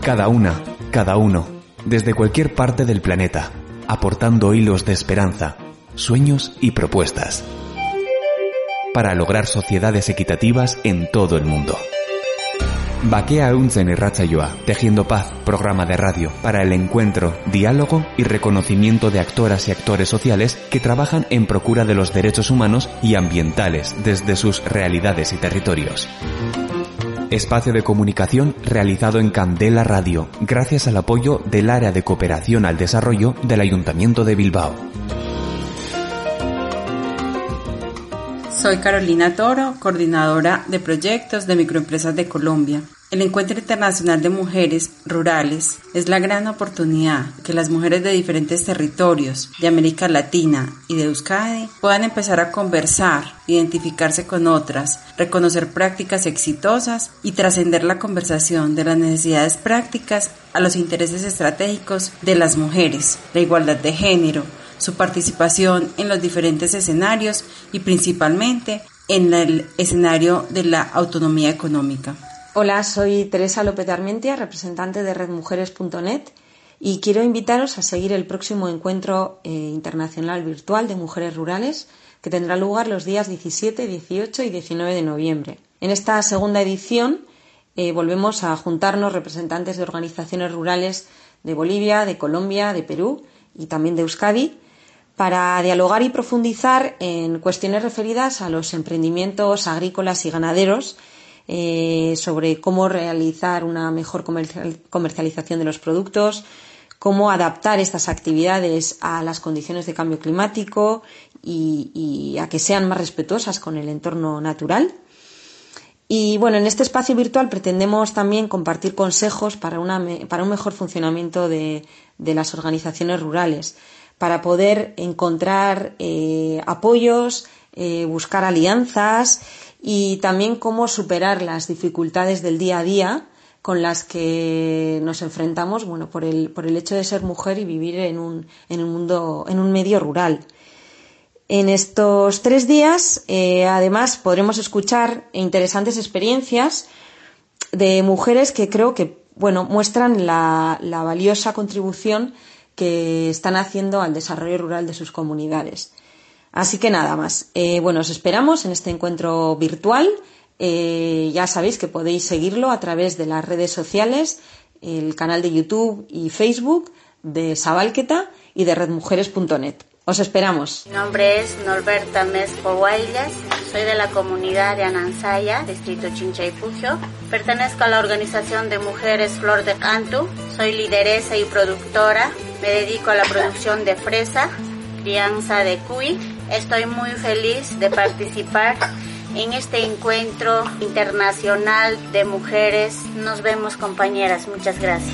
Cada una, cada uno, desde cualquier parte del planeta, aportando hilos de esperanza, sueños y propuestas para lograr sociedades equitativas en todo el mundo. Bakea Euntzen Irratsaioa, Tejiendo Paz, programa de radio para el encuentro, diálogo y reconocimiento de actoras y actores sociales que trabajan en procura de los derechos humanos y ambientales desde sus realidades y territorios. Espacio de comunicación realizado en Candela Radio, gracias al apoyo del Área de Cooperación al Desarrollo del Ayuntamiento de Bilbao. Soy Carolina Toro, coordinadora de proyectos de microempresas de Colombia. El Encuentro Internacional de Mujeres Rurales es la gran oportunidad que las mujeres de diferentes territorios de América Latina y de Euskadi puedan empezar a conversar, identificarse con otras, reconocer prácticas exitosas y trascender la conversación de las necesidades prácticas a los intereses estratégicos de las mujeres, la igualdad de género, su participación en los diferentes escenarios y principalmente en el escenario de la autonomía económica. Hola, soy Teresa López de Armentia, representante de redmujeres.net, y quiero invitaros a seguir el próximo encuentro internacional virtual de mujeres rurales que tendrá lugar los días 17, 18 y 19 de noviembre. En esta segunda edición volvemos a juntarnos representantes de organizaciones rurales de Bolivia, de Colombia, de Perú y también de Euskadi, para dialogar y profundizar en cuestiones referidas a los emprendimientos agrícolas y ganaderos, sobre cómo realizar una mejor comercialización de los productos, cómo adaptar estas actividades a las condiciones de cambio climático y a que sean más respetuosas con el entorno natural. Y bueno, en este espacio virtual pretendemos también compartir consejos para un mejor funcionamiento de las organizaciones rurales, para poder encontrar apoyos, buscar alianzas y también cómo superar las dificultades del día a día con las que nos enfrentamos, bueno, por el hecho de ser mujer y vivir en un medio rural. En estos 3 días, además, podremos escuchar interesantes experiencias de mujeres que creo que, bueno, muestran la valiosa contribución que están haciendo al desarrollo rural de sus comunidades. Así que nada más. Os esperamos en este encuentro virtual. Ya sabéis que podéis seguirlo a través de las redes sociales, el canal de YouTube y Facebook de Zabalketa y de redmujeres.net. Os esperamos. Mi nombre es Norberta Mesco Guaylas, soy de la comunidad de Anansaya, distrito Chinchaypujio. Pertenezco a la organización de mujeres Flor de Cantu, soy lideresa y productora, me dedico a la producción de fresa, crianza de cuy. Estoy muy feliz de participar en este encuentro internacional de mujeres. Nos vemos, compañeras, muchas gracias.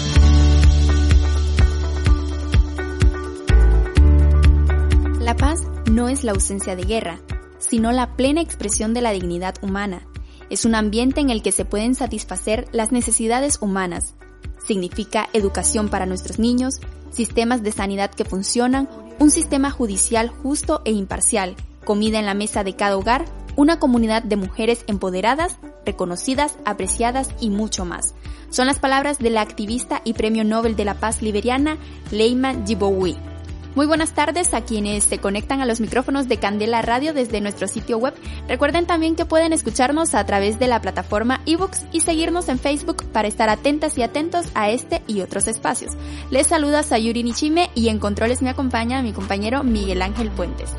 La paz no es la ausencia de guerra, sino la plena expresión de la dignidad humana. Es un ambiente en el que se pueden satisfacer las necesidades humanas. Significa educación para nuestros niños, sistemas de sanidad que funcionan, un sistema judicial justo e imparcial, comida en la mesa de cada hogar, una comunidad de mujeres empoderadas, reconocidas, apreciadas y mucho más. Son las palabras de la activista y Premio Nobel de la Paz liberiana Leima Gbowee. Muy buenas tardes a quienes se conectan a los micrófonos de Candela Radio desde nuestro sitio web. Recuerden también que pueden escucharnos a través de la plataforma eBooks y seguirnos en Facebook para estar atentas y atentos a este y otros espacios. Les saluda Sayuri Nichime y en controles me acompaña mi compañero Miguel Ángel Puentes.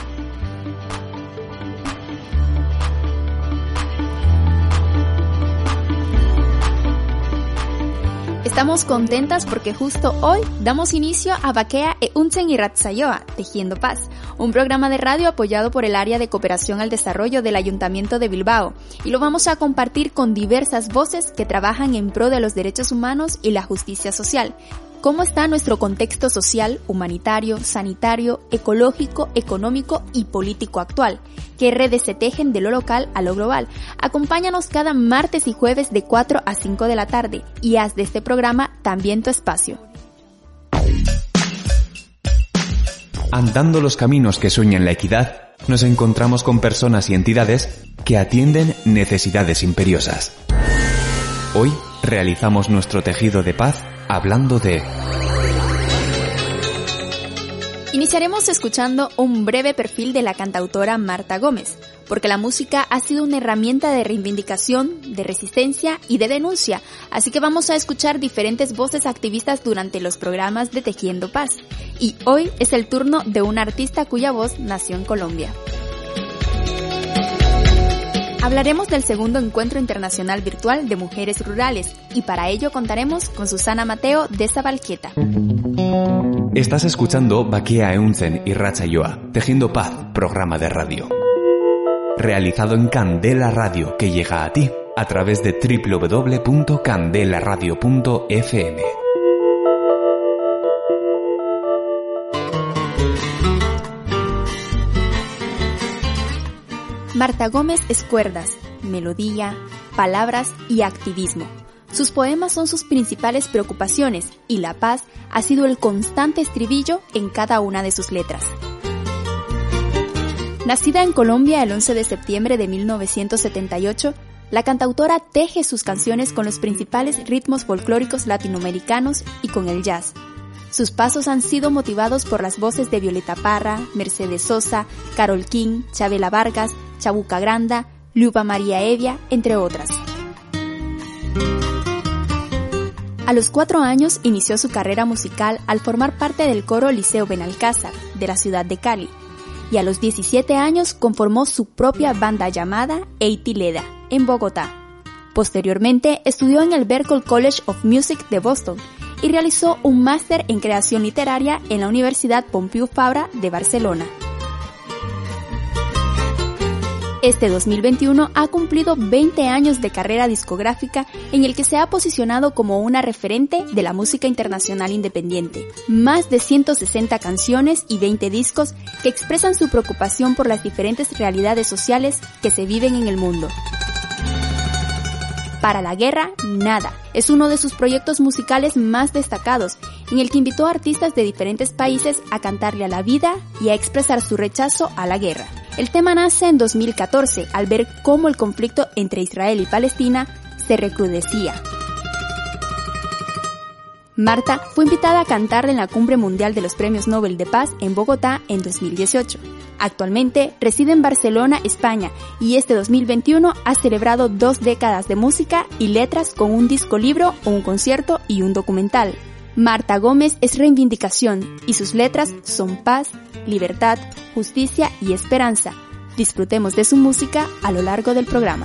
Estamos contentas porque justo hoy damos inicio a Bakea Euntzen Irratsaioa, Tejiendo Paz, un programa de radio apoyado por el Área de Cooperación al Desarrollo del Ayuntamiento de Bilbao, y lo vamos a compartir con diversas voces que trabajan en pro de los derechos humanos y la justicia social. ¿Cómo está nuestro contexto social, humanitario, sanitario, ecológico, económico y político actual? ¿Qué redes se tejen de lo local a lo global? Acompáñanos cada martes y jueves de 4 a 5 de la tarde y haz de este programa también tu espacio. Andando los caminos que sueñan la equidad, nos encontramos con personas y entidades que atienden necesidades imperiosas. Hoy Realizamos nuestro tejido de paz hablando de... Iniciaremos escuchando un breve perfil de la cantautora Marta Gómez, porque la música ha sido una herramienta de reivindicación, de resistencia y de denuncia, así que vamos a escuchar diferentes voces activistas durante los programas de Tejiendo Paz. Y hoy es el turno de una artista cuya voz nació en Colombia. Hablaremos del segundo encuentro internacional virtual de mujeres rurales y para ello contaremos con Susana Mateo de Zabalqueta. Estás escuchando Bakia Euntzen y Ratsaioa, Tejiendo Paz, programa de radio. Realizado en Candela Radio, que llega a ti a través de www.candelaradio.fm. Marta Gómez es cuerdas, melodía, palabras y activismo. Sus poemas son sus principales preocupaciones y la paz ha sido el constante estribillo en cada una de sus letras. Nacida en Colombia el 11 de septiembre de 1978, la cantautora teje sus canciones con los principales ritmos folclóricos latinoamericanos y con el jazz. Sus pasos han sido motivados por las voces de Violeta Parra, Mercedes Sosa, Carol King, Chabela Vargas, Chabuca Granda, Lupa María Evia, entre otras. A los 4 años inició su carrera musical al formar parte del coro Liceo Benalcázar, de la ciudad de Cali, y a los 17 años conformó su propia banda llamada Eiti Leda, en Bogotá. Posteriormente estudió en el Berklee College of Music de Boston y realizó un máster en creación literaria en la Universidad Pompeu Fabra de Barcelona. Este 2021 ha cumplido 20 años de carrera discográfica en el que se ha posicionado como una referente de la música internacional independiente. Más de 160 canciones y 20 discos que expresan su preocupación por las diferentes realidades sociales que se viven en el mundo. Para la guerra, nada. Es uno de sus proyectos musicales más destacados, en el que invitó a artistas de diferentes países a cantarle a la vida y a expresar su rechazo a la guerra. El tema nace en 2014 al ver cómo el conflicto entre Israel y Palestina se recrudecía. Marta fue invitada a cantar en la Cumbre Mundial de los Premios Nobel de Paz en Bogotá en 2018. Actualmente reside en Barcelona, España, y este 2021 ha celebrado 2 décadas de música y letras con un disco libro, un concierto y un documental. Marta Gómez es reivindicación y sus letras son paz, libertad, justicia y esperanza. Disfrutemos de su música a lo largo del programa.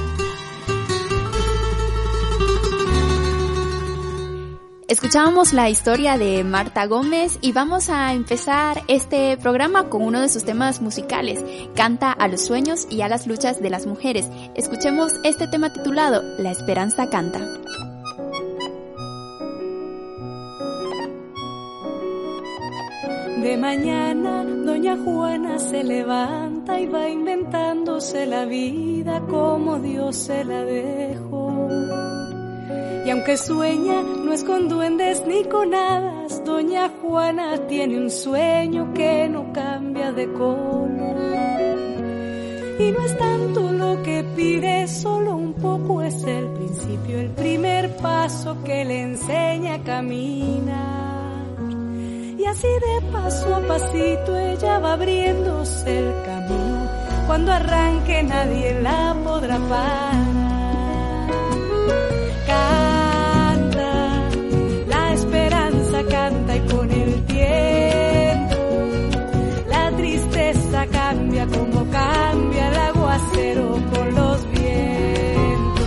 Escuchábamos la historia de Marta Gómez y vamos a empezar este programa con uno de sus temas musicales. Canta a los sueños y a las luchas de las mujeres. Escuchemos este tema titulado La Esperanza Canta. De mañana doña Juana se levanta y va inventándose la vida como Dios se la dejó. Y aunque sueña, no es con duendes ni con hadas, doña Juana tiene un sueño que no cambia de color. Y no es tanto lo que pide, solo un poco es el principio, el primer paso que le enseña a caminar. Y así de paso a pasito ella va abriéndose el camino, cuando arranque nadie la podrá parar. Canta y con el tiempo la tristeza cambia como cambia el aguacero con los vientos.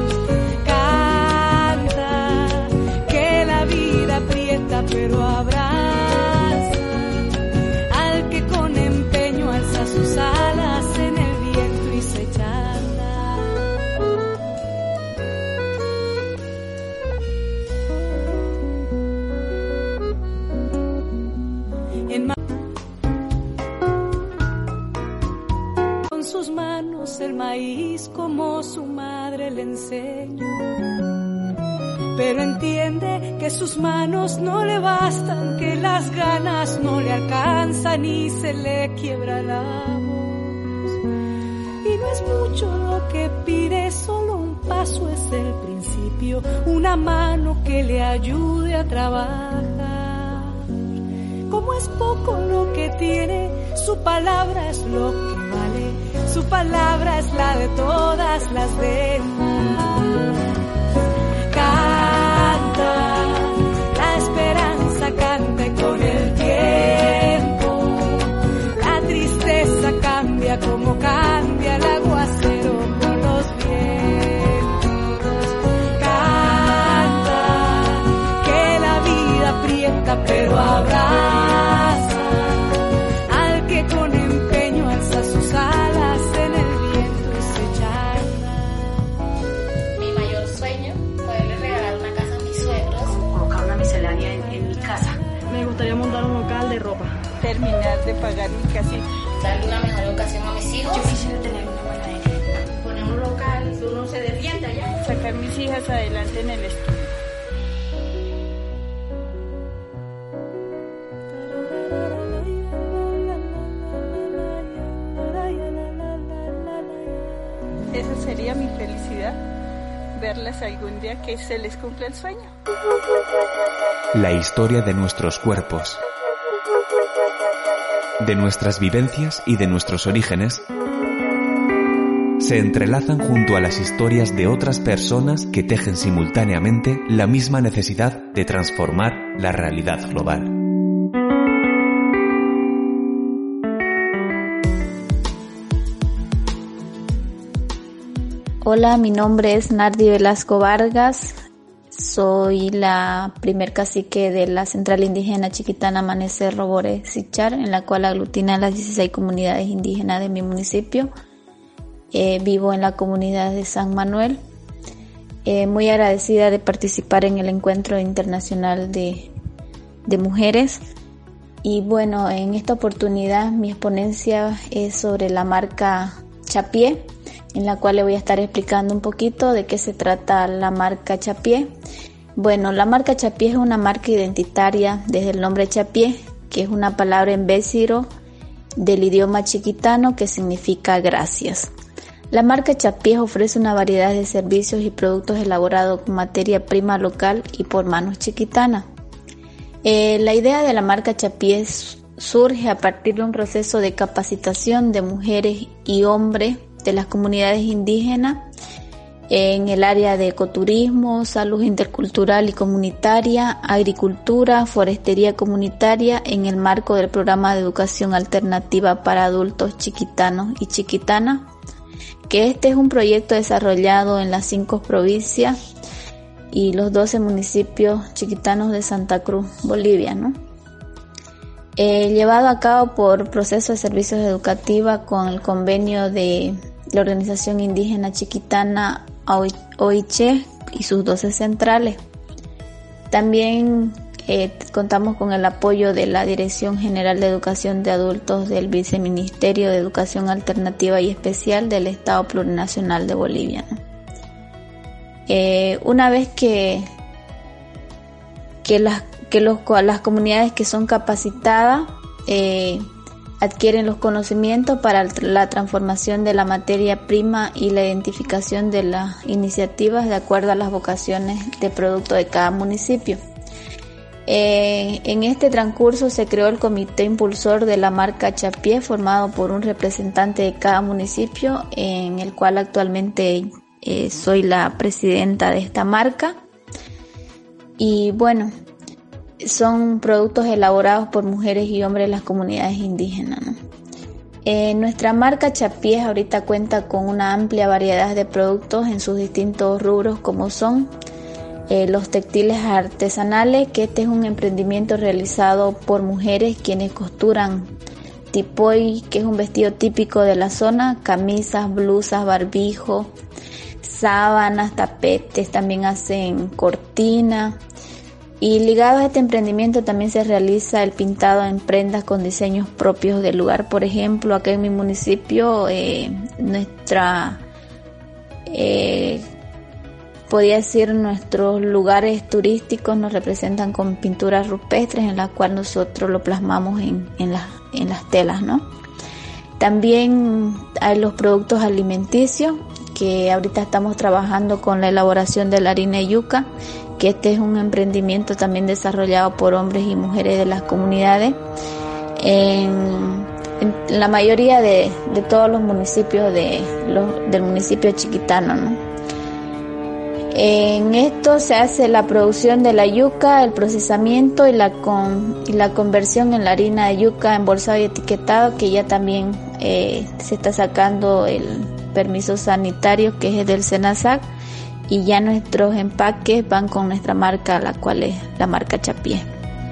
Canta que la vida aprieta pero abraza al que con empeño alza sus alas en el viento y se echa a andar. Con sus manos el maíz como su madre le enseñó, pero entiende que sus manos no le bastan, que las ganas no le alcanzan y se le quiebra la voz. Y no es mucho lo que pide, solo un paso paso es el principio, una mano que le ayude a trabajar. Como es poco lo que tiene, su palabra es lo que vale, su palabra es la de todas las demás. Canta, la esperanza canta con el tiempo, la tristeza cambia como cambia el aguacero con los vientos. Canta, que la vida aprieta pero abraza al que con empeño alza sus alas en el viento y se llama. Mi mayor sueño, poderle regalar una casa a mis suegros. Colocar una miscelánea en mi casa. Me gustaría montar un local de ropa. Terminar de pagar mi casita. Darle una mejor educación a mis hijos. Yo quisiera tener una buena herencia. Poner un local, uno se defiende allá. Sacar mis hijas adelante en el estudio. Esa sería mi felicidad, verlas algún día que se les cumpla el sueño. La historia de nuestros cuerpos, de nuestras vivencias y de nuestros orígenes se entrelazan junto a las historias de otras personas que tejen simultáneamente la misma necesidad de transformar la realidad global. Hola, mi nombre es Nardi Velasco Vargas, soy la primer cacique de la Central Indígena Chiquitana Amanecer Robore Sichar, en la cual aglutina las 16 comunidades indígenas de mi municipio. Vivo en la comunidad de San Manuel. Muy agradecida de participar en el Encuentro Internacional de Mujeres. Y bueno, en esta oportunidad mi exponencia es sobre la marca Chapié, en la cual le voy a estar explicando un poquito de qué se trata la marca Chapié. Bueno, la marca Chapié es una marca identitaria desde el nombre Chapié, que es una palabra en bésiro del idioma chiquitano que significa gracias. La marca Chapié ofrece una variedad de servicios y productos elaborados con materia prima local y por manos chiquitanas. La idea de la marca Chapié surge a partir de un proceso de capacitación de mujeres y hombres de las comunidades indígenas en el área de ecoturismo, salud intercultural y comunitaria, agricultura, forestería comunitaria en el marco del programa de educación alternativa para adultos chiquitanos y chiquitanas, que este es un proyecto desarrollado en las 5 provincias y los 12 municipios chiquitanos de Santa Cruz, Bolivia, ¿no? Llevado a cabo por Proceso de Servicios Educativos con el convenio de la Organización Indígena Chiquitana OICHE y sus 12 centrales. También contamos con el apoyo de la Dirección General de Educación de Adultos del Viceministerio de Educación Alternativa y Especial del Estado Plurinacional de Bolivia, ¿no? Una vez que las comunidades que son capacitadas adquieren los conocimientos para la transformación de la materia prima y la identificación de las iniciativas de acuerdo a las vocaciones de producto de cada municipio. En este transcurso se creó el comité impulsor de la marca Chapié, formado por un representante de cada municipio, en el cual actualmente soy la presidenta de esta marca. Y bueno, son productos elaborados por mujeres y hombres de las comunidades indígenas, ¿no? Nuestra marca Chapié ahorita cuenta con una amplia variedad de productos en sus distintos rubros, como son los textiles artesanales, que este es un emprendimiento realizado por mujeres quienes costuran tipoy, que es un vestido típico de la zona, camisas, blusas, barbijos, sábanas, tapetes, también hacen cortinas. Y ligado a este emprendimiento también se realiza el pintado en prendas con diseños propios del lugar. Por ejemplo, acá en mi municipio, nuestros lugares turísticos nos representan con pinturas rupestres, en la cual nosotros lo plasmamos en las telas, ¿no? También hay los productos alimenticios, que ahorita estamos trabajando con la elaboración de la harina de yuca, que este es un emprendimiento también desarrollado por hombres y mujeres de las comunidades en la mayoría de todos los municipios del municipio chiquitano, ¿no? En esto se hace la producción de la yuca, el procesamiento y la conversión en la harina de yuca embolsado y etiquetado, que ya también se está sacando el permiso sanitario, que es del SENASAC, y ya nuestros empaques van con nuestra marca, la cual es la marca Chapié.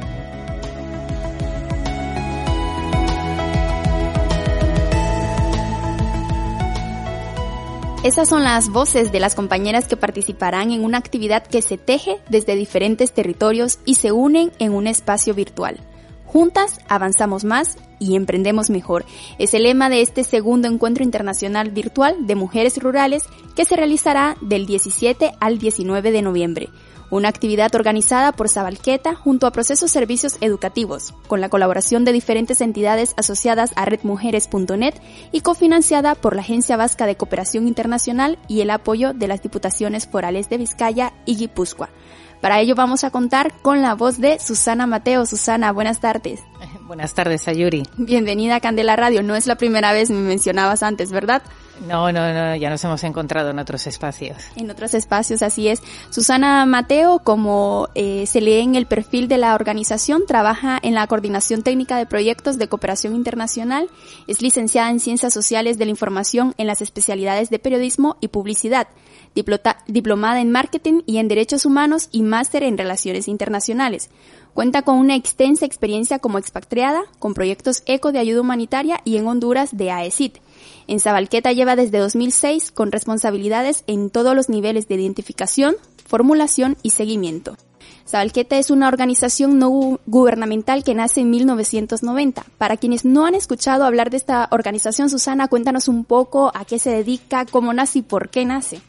Esas son las voces de las compañeras que participarán en una actividad que se teje desde diferentes territorios y se unen en un espacio virtual. Juntas avanzamos más y emprendemos mejor. Es el lema de este segundo encuentro internacional virtual de mujeres rurales que se realizará del 17 al 19 de noviembre. Una actividad organizada por Zabalqueta junto a Procesos Servicios Educativos, con la colaboración de diferentes entidades asociadas a redmujeres.net y cofinanciada por la Agencia Vasca de Cooperación Internacional y el apoyo de las Diputaciones Forales de Vizcaya y Guipúzcoa. Para ello vamos a contar con la voz de Susana Mateo. Susana, buenas tardes. Buenas tardes, Sayuri. Bienvenida a Candela Radio. No es la primera vez, me mencionabas antes, ¿verdad? No, ya nos hemos encontrado en otros espacios. En otros espacios, así es. Susana Mateo, como se lee en el perfil de la organización, trabaja en la Coordinación Técnica de Proyectos de Cooperación Internacional, es licenciada en Ciencias Sociales de la Información en las especialidades de Periodismo y Publicidad, diplomada en Marketing y en Derechos Humanos y máster en Relaciones Internacionales. Cuenta con una extensa experiencia como expatriada, con proyectos ECO de ayuda humanitaria y en Honduras de AECID. En Zabalqueta lleva desde 2006 con responsabilidades en todos los niveles de identificación, formulación y seguimiento. Zabalqueta es una organización no gubernamental que nace en 1990. Para quienes no han escuchado hablar de esta organización, Susana, cuéntanos un poco a qué se dedica, cómo nace y por qué nace.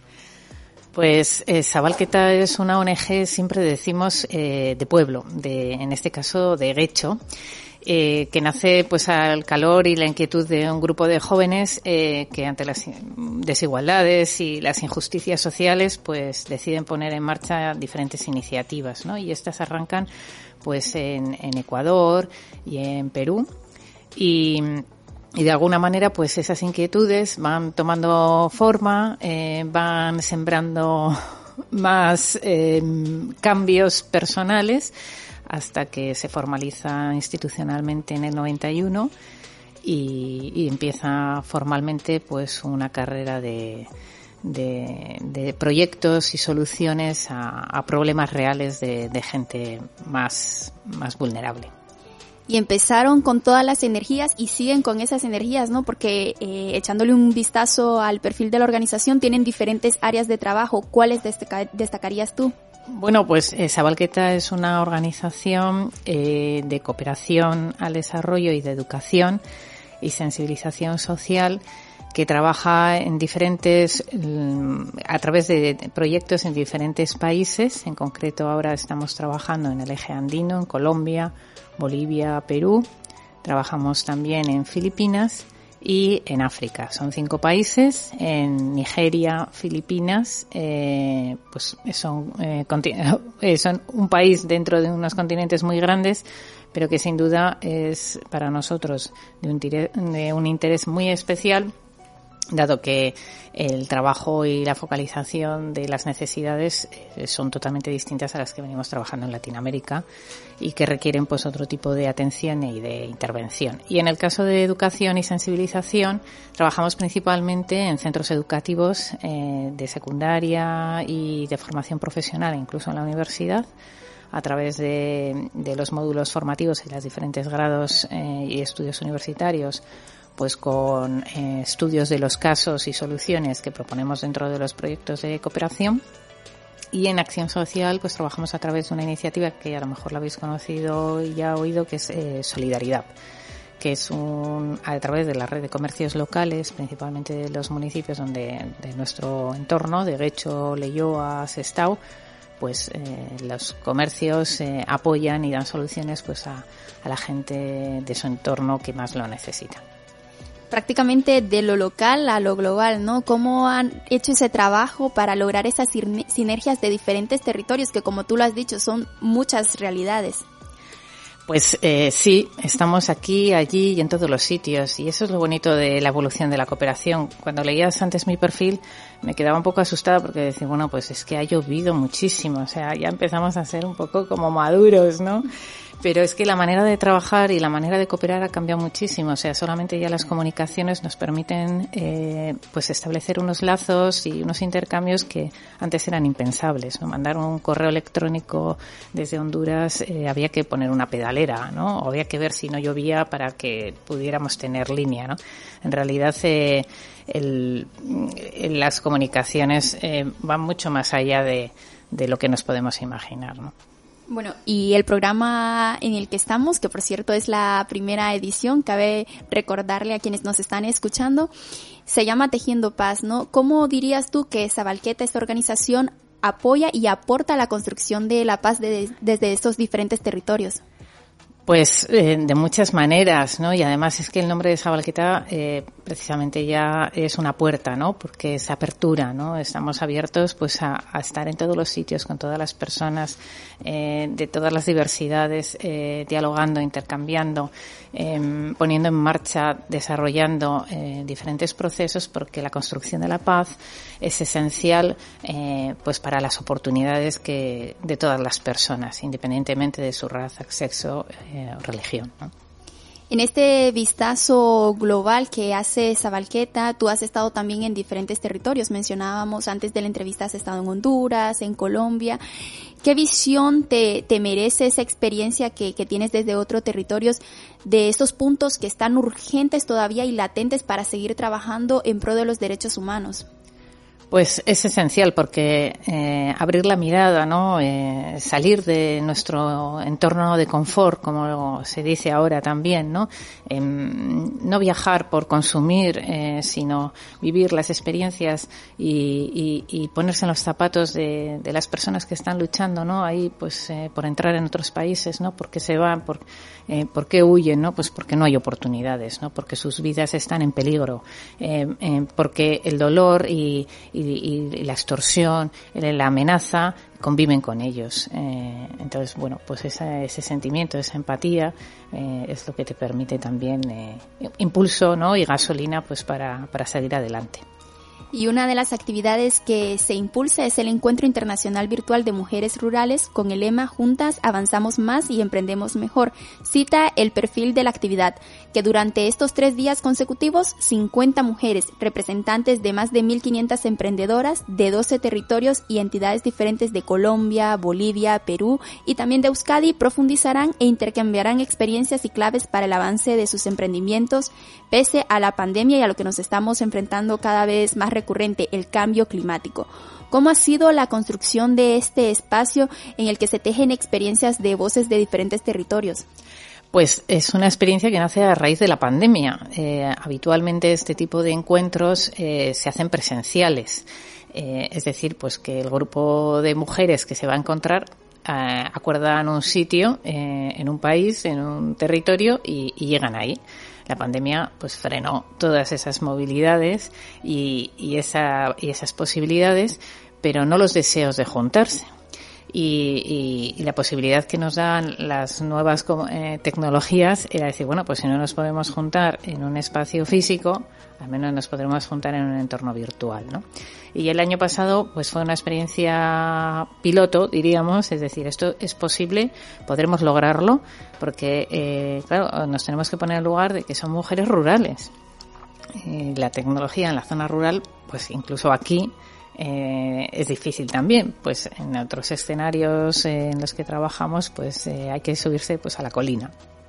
Pues Zabalqueta es una ONG, siempre decimos, de pueblo, en este caso de Guecho, que nace pues al calor y la inquietud de un grupo de jóvenes que ante las desigualdades y las injusticias sociales pues deciden poner en marcha diferentes iniciativas, ¿no? Y estas arrancan pues en Ecuador y en Perú y de alguna manera pues esas inquietudes van tomando forma, van sembrando más cambios personales hasta que se formaliza institucionalmente en el 91 y empieza formalmente pues una carrera de proyectos y soluciones a problemas reales de gente más vulnerable. Y empezaron con todas las energías y siguen con esas energías, ¿no? Porque echándole un vistazo al perfil de la organización tienen diferentes áreas de trabajo. ¿Cuáles destacarías tú? Bueno, pues Zabalqueta es una organización de cooperación al desarrollo y de educación y sensibilización social que trabaja en a través de proyectos en diferentes países. En concreto ahora estamos trabajando en el eje andino, en Colombia, Bolivia, Perú. Trabajamos también en Filipinas y en África. Son 5 países. En Nigeria, Filipinas, pues son un país dentro de unos continentes muy grandes, pero que sin duda es para nosotros de un interés muy especial, dado que el trabajo y la focalización de las necesidades son totalmente distintas a las que venimos trabajando en Latinoamérica y que requieren pues otro tipo de atención y de intervención. Y en el caso de educación y sensibilización, trabajamos principalmente en centros educativos de secundaria y de formación profesional, incluso en la universidad, a través de los módulos formativos y los diferentes grados y estudios universitarios, pues con estudios de los casos y soluciones que proponemos dentro de los proyectos de cooperación. Y en acción social pues trabajamos a través de una iniciativa que a lo mejor la habéis conocido y ya oído, que es Solidaridad, que es a través de la red de comercios locales, principalmente de los municipios de nuestro entorno, de Guecho, Leioa, Sestao, pues los comercios apoyan y dan soluciones pues a la gente de su entorno que más lo necesita. prácticamente de lo local a lo global, ¿no? ¿Cómo han hecho ese trabajo para lograr esas sinergias de diferentes territorios que, como tú lo has dicho, son muchas realidades? Pues sí, estamos aquí, allí y en todos los sitios, y eso es lo bonito de la evolución de la cooperación. Cuando leías antes mi perfil me quedaba un poco asustada porque decía, bueno, pues es que ha llovido muchísimo, o sea, ya empezamos a ser un poco como maduros, ¿no? Pero es que la manera de trabajar y la manera de cooperar ha cambiado muchísimo. O sea, solamente ya las comunicaciones nos permiten pues establecer unos lazos y unos intercambios que antes eran impensables, ¿no? Mandar un correo electrónico desde Honduras, había que poner una pedalera, ¿no? O había que ver si no llovía para que pudiéramos tener línea, ¿no? En realidad las comunicaciones van mucho más allá de lo que nos podemos imaginar, ¿no? Bueno, y el programa en el que estamos, que por cierto es la primera edición, cabe recordarle a quienes nos están escuchando, se llama Tejiendo Paz, ¿no? ¿Cómo dirías tú que Zabalqueta, esta organización, apoya y aporta a la construcción de la paz desde estos diferentes territorios? Pues de muchas maneras, ¿no? Y además es que el nombre de Zabalqueta precisamente ya es una puerta, ¿no? Porque es apertura, ¿no? Estamos abiertos pues a estar en todos los sitios con todas las personas de todas las diversidades, dialogando, intercambiando, poniendo en marcha, desarrollando diferentes procesos, porque la construcción de la paz es esencial pues para las oportunidades de todas las personas, independientemente de su raza, sexo o religión, ¿no? En este vistazo global que hace Zabalqueta, tú has estado también en diferentes territorios. Mencionábamos antes de la entrevista, has estado en Honduras, en Colombia. ¿Qué visión te merece esa experiencia que tienes desde otros territorios de estos puntos que están urgentes todavía y latentes para seguir trabajando en pro de los derechos humanos? Pues es esencial porque abrir la mirada, ¿no? Salir de nuestro entorno de confort, como se dice ahora también, ¿no? No viajar por consumir, sino vivir las experiencias y ponerse en los zapatos de las personas que están luchando, ¿no? Ahí, pues, por entrar en otros países, ¿no? Porque se van, por qué huyen, ¿no? Pues porque no hay oportunidades, ¿no? Porque sus vidas están en peligro, porque el dolor y la extorsión, la amenaza conviven con ellos. Entonces, bueno, pues ese sentimiento, esa empatía es lo que te permite también impulso, ¿no? Y gasolina pues para seguir adelante. Y una de las actividades que se impulsa es el Encuentro Internacional Virtual de Mujeres Rurales con el lema Juntas avanzamos más y emprendemos mejor. Cita el perfil de la actividad, que durante estos 3 días consecutivos 50 mujeres, representantes de más de 1.500 emprendedoras de 12 territorios y entidades diferentes de Colombia, Bolivia, Perú y también de Euskadi profundizarán e intercambiarán experiencias y claves para el avance de sus emprendimientos pese a la pandemia y a lo que nos estamos enfrentando cada vez más recurrente, el cambio climático. ¿Cómo ha sido la construcción de este espacio en el que se tejen experiencias de voces de diferentes territorios? Pues es una experiencia que nace a raíz de la pandemia. Habitualmente este tipo de encuentros se hacen presenciales. Es decir, pues que el grupo de mujeres que se va a encontrar acuerdan un sitio en un país, en un territorio y llegan ahí. La pandemia pues frenó todas esas movilidades y esas posibilidades, pero no los deseos de juntarse. Y la posibilidad que nos dan las nuevas tecnologías era decir, bueno, pues si no nos podemos juntar en un espacio físico, al menos nos podremos juntar en un entorno virtual, ¿no? Y el año pasado pues fue una experiencia piloto, diríamos, es decir, esto es posible, podremos lograrlo, porque claro, nos tenemos que poner en el lugar de que son mujeres rurales. La tecnología en la zona rural, pues incluso aquí, es difícil también, pues en otros escenarios en los que trabajamos pues hay que subirse pues a la colina,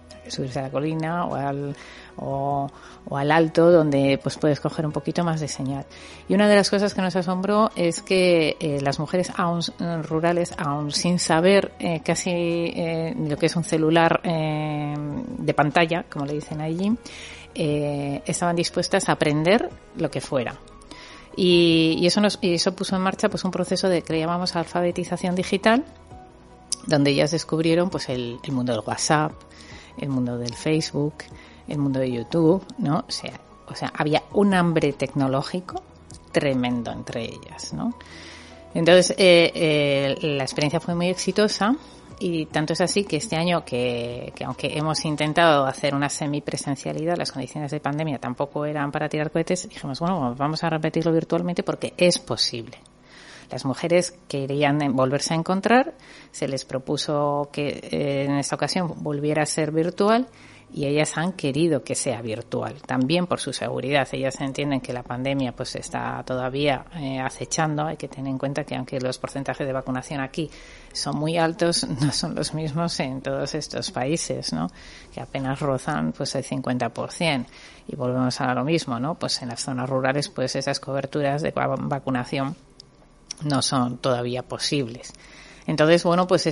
o al alto donde pues puedes coger un poquito más de señal. Y una de las cosas que nos asombró es que las mujeres rurales, aún sin saber casi lo que es un celular de pantalla, como le dicen allí, estaban dispuestas a aprender lo que fuera. Y eso puso en marcha pues un proceso que llamamos alfabetización digital, donde ellas descubrieron pues el mundo del WhatsApp, el mundo del Facebook, el mundo de YouTube, ¿no? O sea, o sea, había un hambre tecnológico tremendo entre ellas, ¿no? Entonces, la experiencia fue muy exitosa y tanto es así que este año que aunque hemos intentado hacer una semipresencialidad, las condiciones de pandemia tampoco eran para tirar cohetes, dijimos, bueno, vamos a repetirlo virtualmente porque es posible. Las mujeres querían volverse a encontrar, se les propuso que en esta ocasión volviera a ser virtual y ellas han querido que sea virtual, también por su seguridad. Ellas entienden que la pandemia pues está todavía acechando. Hay que tener en cuenta que aunque los porcentajes de vacunación aquí son muy altos, no son los mismos en todos estos países, ¿no? Que apenas rozan pues el 50%. Y volvemos a lo mismo, ¿no? Pues en las zonas rurales pues esas coberturas de vacunación no son todavía posibles. Entonces, bueno, pues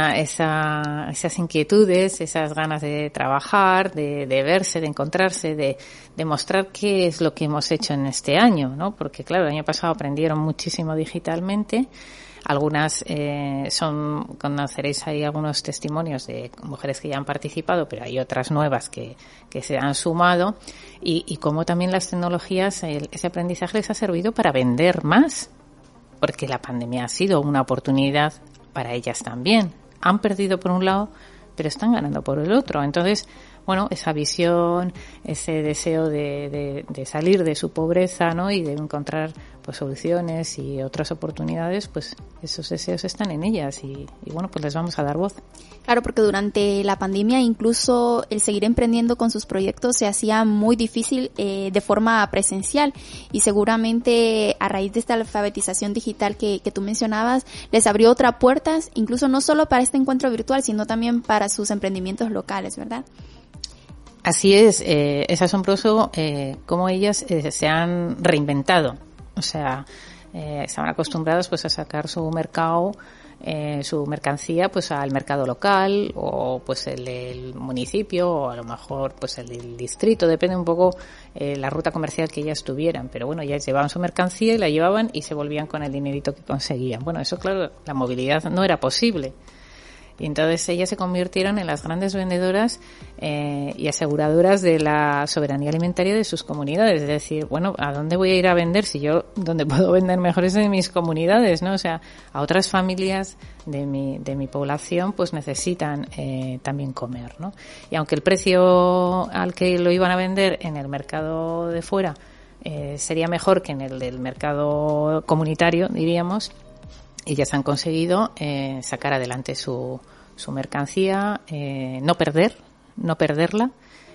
esas inquietudes, esas ganas de trabajar, de verse, de encontrarse, de demostrar qué es lo que hemos hecho en este año, ¿no? Porque, claro, el año pasado aprendieron muchísimo digitalmente. Algunas conoceréis ahí algunos testimonios de mujeres que ya han participado, pero hay otras nuevas que se han sumado. Y cómo también las tecnologías, ese aprendizaje les ha servido para vender más. Porque la pandemia ha sido una oportunidad para ellas también. Han perdido por un lado, pero están ganando por el otro. Entonces, bueno, esa visión, ese deseo de salir de su pobreza, ¿no? Y de encontrar pues soluciones y otras oportunidades, pues esos deseos están en ellas y bueno, pues les vamos a dar voz. Claro, porque durante la pandemia incluso el seguir emprendiendo con sus proyectos se hacía muy difícil de forma presencial y seguramente a raíz de esta alfabetización digital que tú mencionabas, les abrió otras puertas, incluso no solo para este encuentro virtual, sino también para sus emprendimientos locales, ¿verdad? Así es asombroso cómo ellas se han reinventado. O sea, estaban acostumbradas pues a sacar su mercado, su mercancía pues al mercado local o pues el municipio o a lo mejor pues el distrito, depende un poco la ruta comercial que ellas tuvieran, pero bueno, ellas llevaban su mercancía y la llevaban y se volvían con el dinerito que conseguían. Bueno, eso claro, la movilidad no era posible. Y entonces ellas se convirtieron en las grandes vendedoras y aseguradoras de la soberanía alimentaria de sus comunidades. Es decir, bueno, ¿a dónde voy a ir a vender si yo donde puedo vender mejor es en mis comunidades, ¿no? O sea, a otras familias de mi población pues necesitan también comer, ¿no? Y aunque el precio al que lo iban a vender en el mercado de fuera sería mejor que en el del mercado comunitario, diríamos, ellas han conseguido sacar adelante su mercancía, no perderla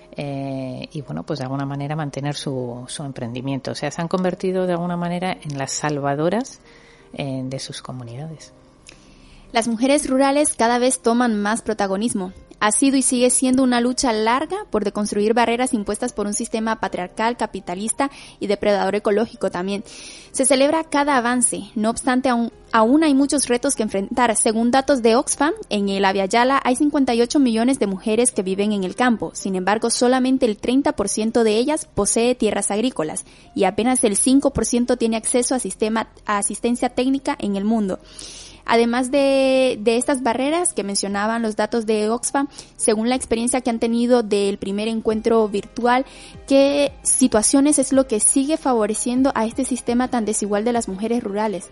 y bueno, pues de alguna manera mantener su emprendimiento. O sea, se han convertido de alguna manera en las salvadoras de sus comunidades. Las mujeres rurales cada vez toman más protagonismo. Ha sido y sigue siendo una lucha larga por deconstruir barreras impuestas por un sistema patriarcal, capitalista y depredador ecológico también. Se celebra cada avance, no obstante aún hay muchos retos que enfrentar. Según datos de Oxfam, en el Abya Yala hay 58 millones de mujeres que viven en el campo. Sin embargo, solamente el 30% de ellas posee tierras agrícolas y apenas el 5% tiene acceso a asistencia técnica en el mundo. Además de estas barreras que mencionaban los datos de Oxfam, según la experiencia que han tenido del primer encuentro virtual, ¿qué situaciones es lo que sigue favoreciendo a este sistema tan desigual de las mujeres rurales?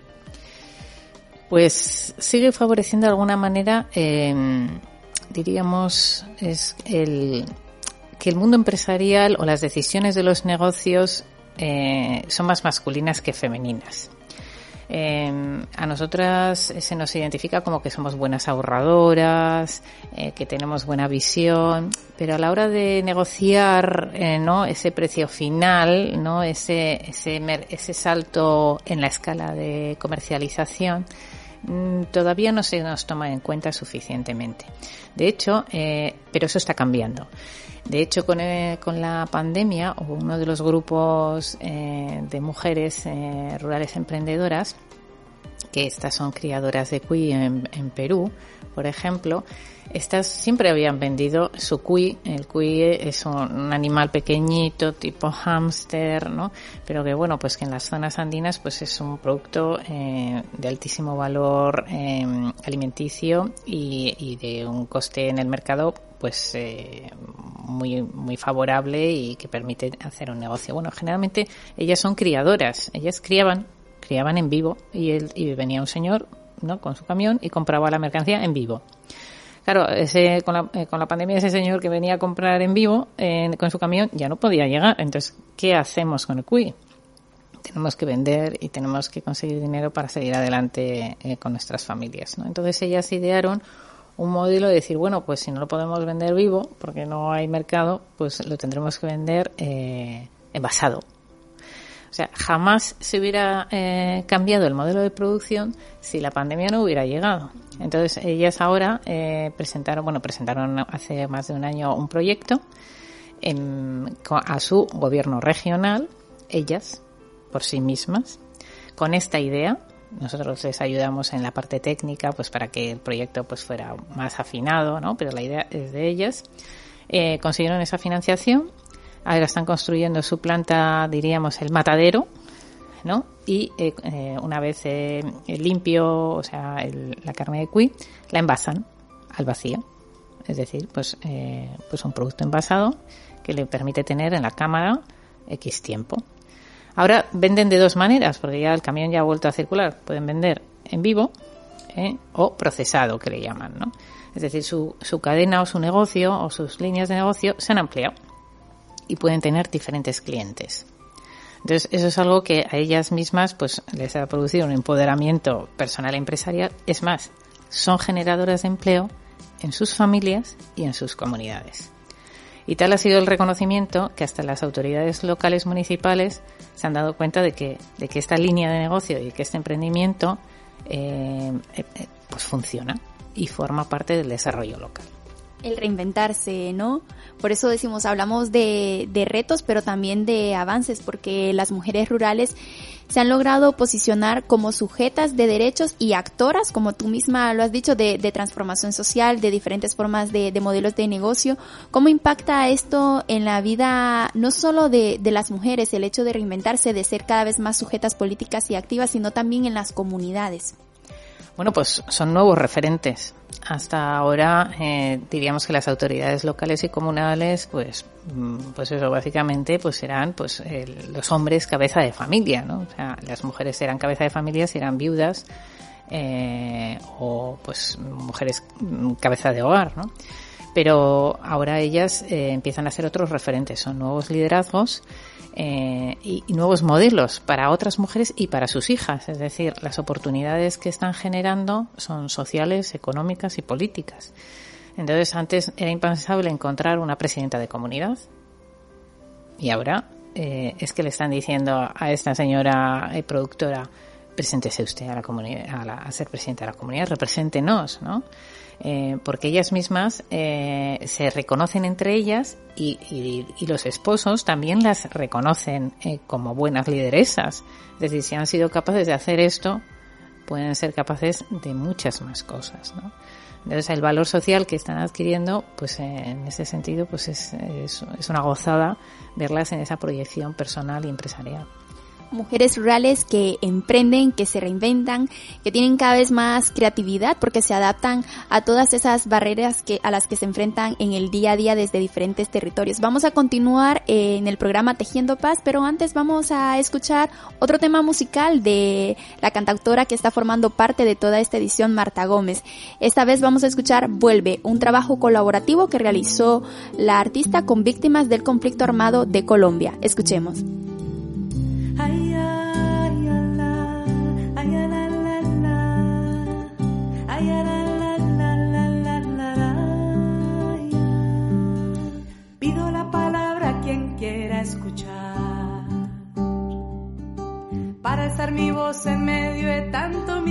Pues sigue favoreciendo de alguna manera, diríamos, es que el mundo empresarial o las decisiones de los negocios son más masculinas que femeninas. A nosotras se nos identifica como que somos buenas ahorradoras, que tenemos buena visión, pero a la hora de negociar, ¿no? Ese precio final, ¿no? Ese salto en la escala de comercialización, todavía no se nos toma en cuenta suficientemente. De hecho, pero eso está cambiando. De hecho, con la pandemia, uno de los grupos de mujeres rurales emprendedoras, que estas son criadoras de cuy en Perú, por ejemplo, estas siempre habían vendido su cuy. El cuy es un animal pequeñito, tipo hámster, ¿no? Pero que bueno, pues que en las zonas andinas pues es un producto de altísimo valor alimenticio y de un coste en el mercado pues muy, muy favorable y que permite hacer un negocio. Bueno, generalmente ellas son criadoras, ellas criaban en vivo y venía un señor, ¿no?, con su camión y compraba la mercancía en vivo. Claro, con la pandemia ese señor que venía a comprar en vivo con su camión ya no podía llegar. Entonces, ¿qué hacemos con el cuy? Tenemos que vender y tenemos que conseguir dinero para seguir adelante con nuestras familias, ¿no? Entonces ellas idearon un modelo de decir, bueno, pues si no lo podemos vender vivo porque no hay mercado, pues lo tendremos que vender envasado. O sea, jamás se hubiera cambiado el modelo de producción si la pandemia no hubiera llegado. Entonces ellas ahora presentaron hace más de un año un proyecto a su gobierno regional, ellas por sí mismas, con esta idea. Nosotros les ayudamos en la parte técnica, pues para que el proyecto pues fuera más afinado, ¿no? Pero la idea es de ellas. Consiguieron esa financiación. Ahora están construyendo su planta, diríamos, el matadero, ¿no? Y una vez limpio, o sea, la carne de cuy, la envasan al vacío. Es decir, pues un producto envasado que le permite tener en la cámara X tiempo. Ahora venden de dos maneras, porque ya el camión ya ha vuelto a circular. Pueden vender en vivo o procesado, que le llaman, ¿no? Es decir, su cadena o su negocio o sus líneas de negocio se han ampliado y pueden tener diferentes clientes. Entonces, eso es algo que a ellas mismas pues les ha producido un empoderamiento personal e empresarial. Es más, son generadoras de empleo en sus familias y en sus comunidades. Y tal ha sido el reconocimiento que hasta las autoridades locales municipales se han dado cuenta de que esta línea de negocio y que este emprendimiento pues funciona y forma parte del desarrollo local. El reinventarse, ¿no? Por eso hablamos de retos, pero también de avances, porque las mujeres rurales se han logrado posicionar como sujetas de derechos y actoras, como tú misma lo has dicho, de transformación social, de diferentes formas de modelos de negocio. ¿Cómo impacta esto en la vida no solo de las mujeres, el hecho de reinventarse, de ser cada vez más sujetas políticas y activas, sino también en las comunidades? Bueno, pues son nuevos referentes. Hasta ahora diríamos que las autoridades locales y comunales, pues eso básicamente pues eran pues los hombres cabeza de familia, ¿no? O sea, las mujeres eran cabeza de familia si eran viudas o pues mujeres cabeza de hogar, ¿no? Pero ahora ellas empiezan a ser otros referentes, son nuevos liderazgos y nuevos modelos para otras mujeres y para sus hijas. Es decir, las oportunidades que están generando son sociales, económicas y políticas. Entonces, antes era impensable encontrar una presidenta de comunidad y ahora es que le están diciendo a esta señora productora, preséntese usted a la comunidad, a ser presidenta de la comunidad, represéntenos, ¿no? Porque ellas mismas se reconocen entre ellas y los esposos también las reconocen como buenas lideresas. Es decir, si han sido capaces de hacer esto, pueden ser capaces de muchas más cosas, ¿no? Entonces, el valor social que están adquiriendo, pues en ese sentido, pues es una gozada verlas en esa proyección personal y empresarial. Mujeres rurales que emprenden, que se reinventan, que tienen cada vez más creatividad porque se adaptan a todas esas barreras a las que se enfrentan en el día a día desde diferentes territorios. Vamos a continuar en el programa Tejiendo Paz, pero antes vamos a escuchar otro tema musical de la cantautora que está formando parte de toda esta edición, Marta Gómez. Esta vez vamos a escuchar Vuelve, un trabajo colaborativo que realizó la artista con víctimas del conflicto armado de Colombia. Escuchemos. Ay, ay, ala, ay, ala, la, la, ay, ala, la, la, la, la, la, ay, pido la palabra a quien quiera escuchar, para alzar mi voz en medio de tanto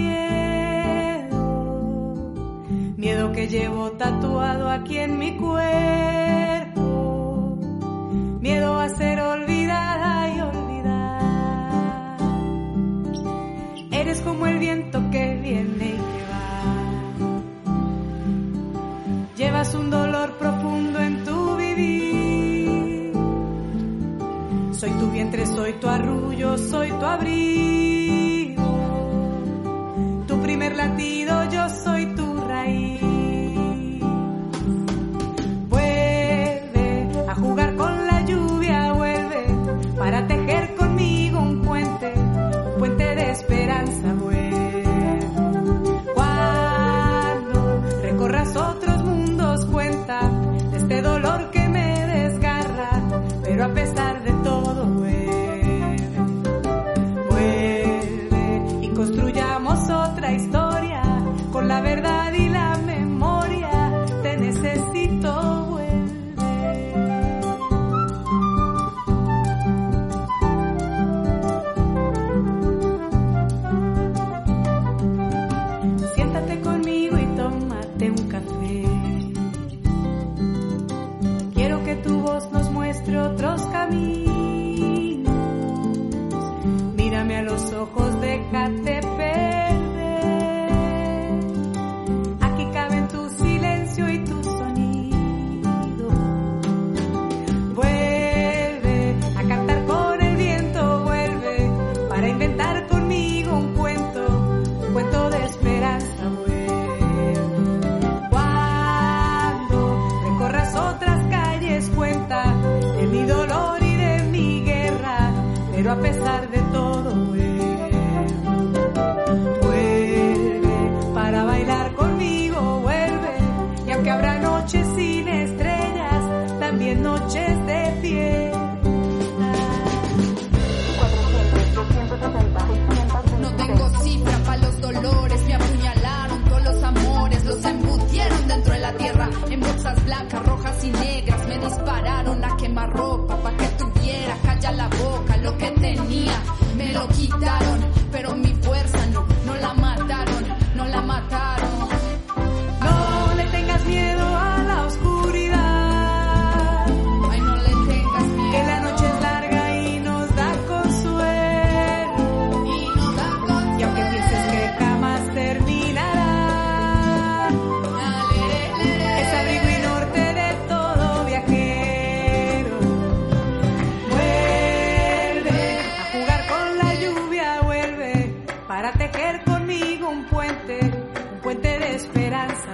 miedo que llevo tatuado aquí en mi cuerpo, miedo a ser olvidada y olvidada. Eres como el viento que viene y que va. Llevas un dolor profundo en tu vivir. Soy tu vientre, soy tu arrullo, soy tu abrigo. Tu primer latido, yo soy tu raíz. Vuelve la verdad y la memoria, te necesito, vuelve. Siéntate conmigo y tómate un café. Quiero que tu voz nos muestre otros caminos. Mírame a los ojos, déjate perder. Aquí caben tu silencio y tu sonido. Vuelve a cantar con el viento, vuelve para inventar conmigo un cuento de esperanza. Vuelve. Cuando recorras otras calles, cuenta de mi dolor y de mi guerra, pero a pesar de todo, vuelve para bailar conmigo, vuelve. Y aunque habrá noches sin estrellas, también noches de fiesta. No tengo cifra para los dolores, me apuñalaron todos los amores, los embutieron dentro de la tierra, en bolsas blancas, rojas y negras, me dispararon a quemarropa pa' que tuviera, calla la boca, lo que tenía, me lo quitaron, pero mi fuerza no la mataron, no la mataron. No le tengas miedo a la oscuridad, ay, no le tengas miedo, que la noche es larga y nos da consuelo, y aunque pienses que jamás terminará, es abrigo y norte de todo viajero. Vuelve a jugar con la lluvia, vuelve para tejer conmigo un puente de esperanza.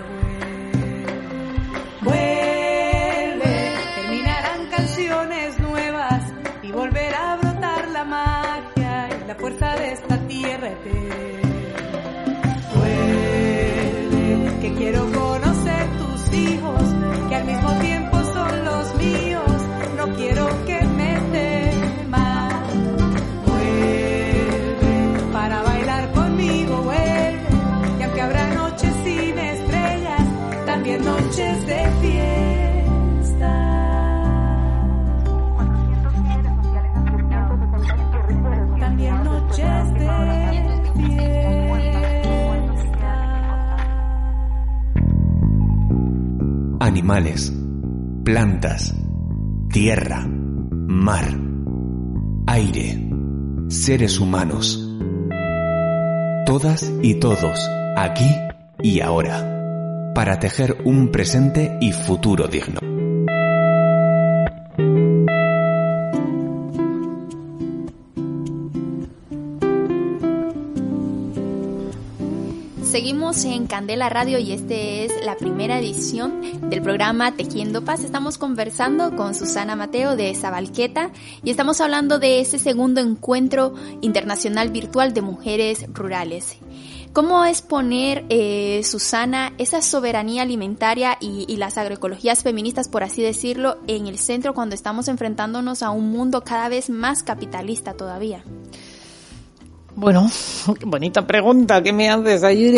Vuelve, terminarán canciones nuevas y volverá a brotar la magia y la fuerza de esta tierra eterna. Vuelve, que quiero conocer tus hijos, que al mismo tiempo son los míos, no quiero que me temas. Vuelve, para bailar conmigo, vuelve, y aunque habrá noches sin estrellas, también noches de fiesta. También noches de fiesta. Animales, plantas, tierra, mar, aire, seres humanos. Todas y todos, aquí y ahora, para tejer un presente y futuro digno. Seguimos en Candela Radio y este es la primera edición del programa Tejiendo Paz. Estamos conversando con Susana Mateo de Zabalqueta y estamos hablando de ese segundo encuentro internacional virtual de mujeres rurales. ¿Cómo es poner, Susana, esa soberanía alimentaria y las agroecologías feministas, por así decirlo, en el centro cuando estamos enfrentándonos a un mundo cada vez más capitalista todavía? Bueno, qué bonita pregunta que me haces, Ayuri.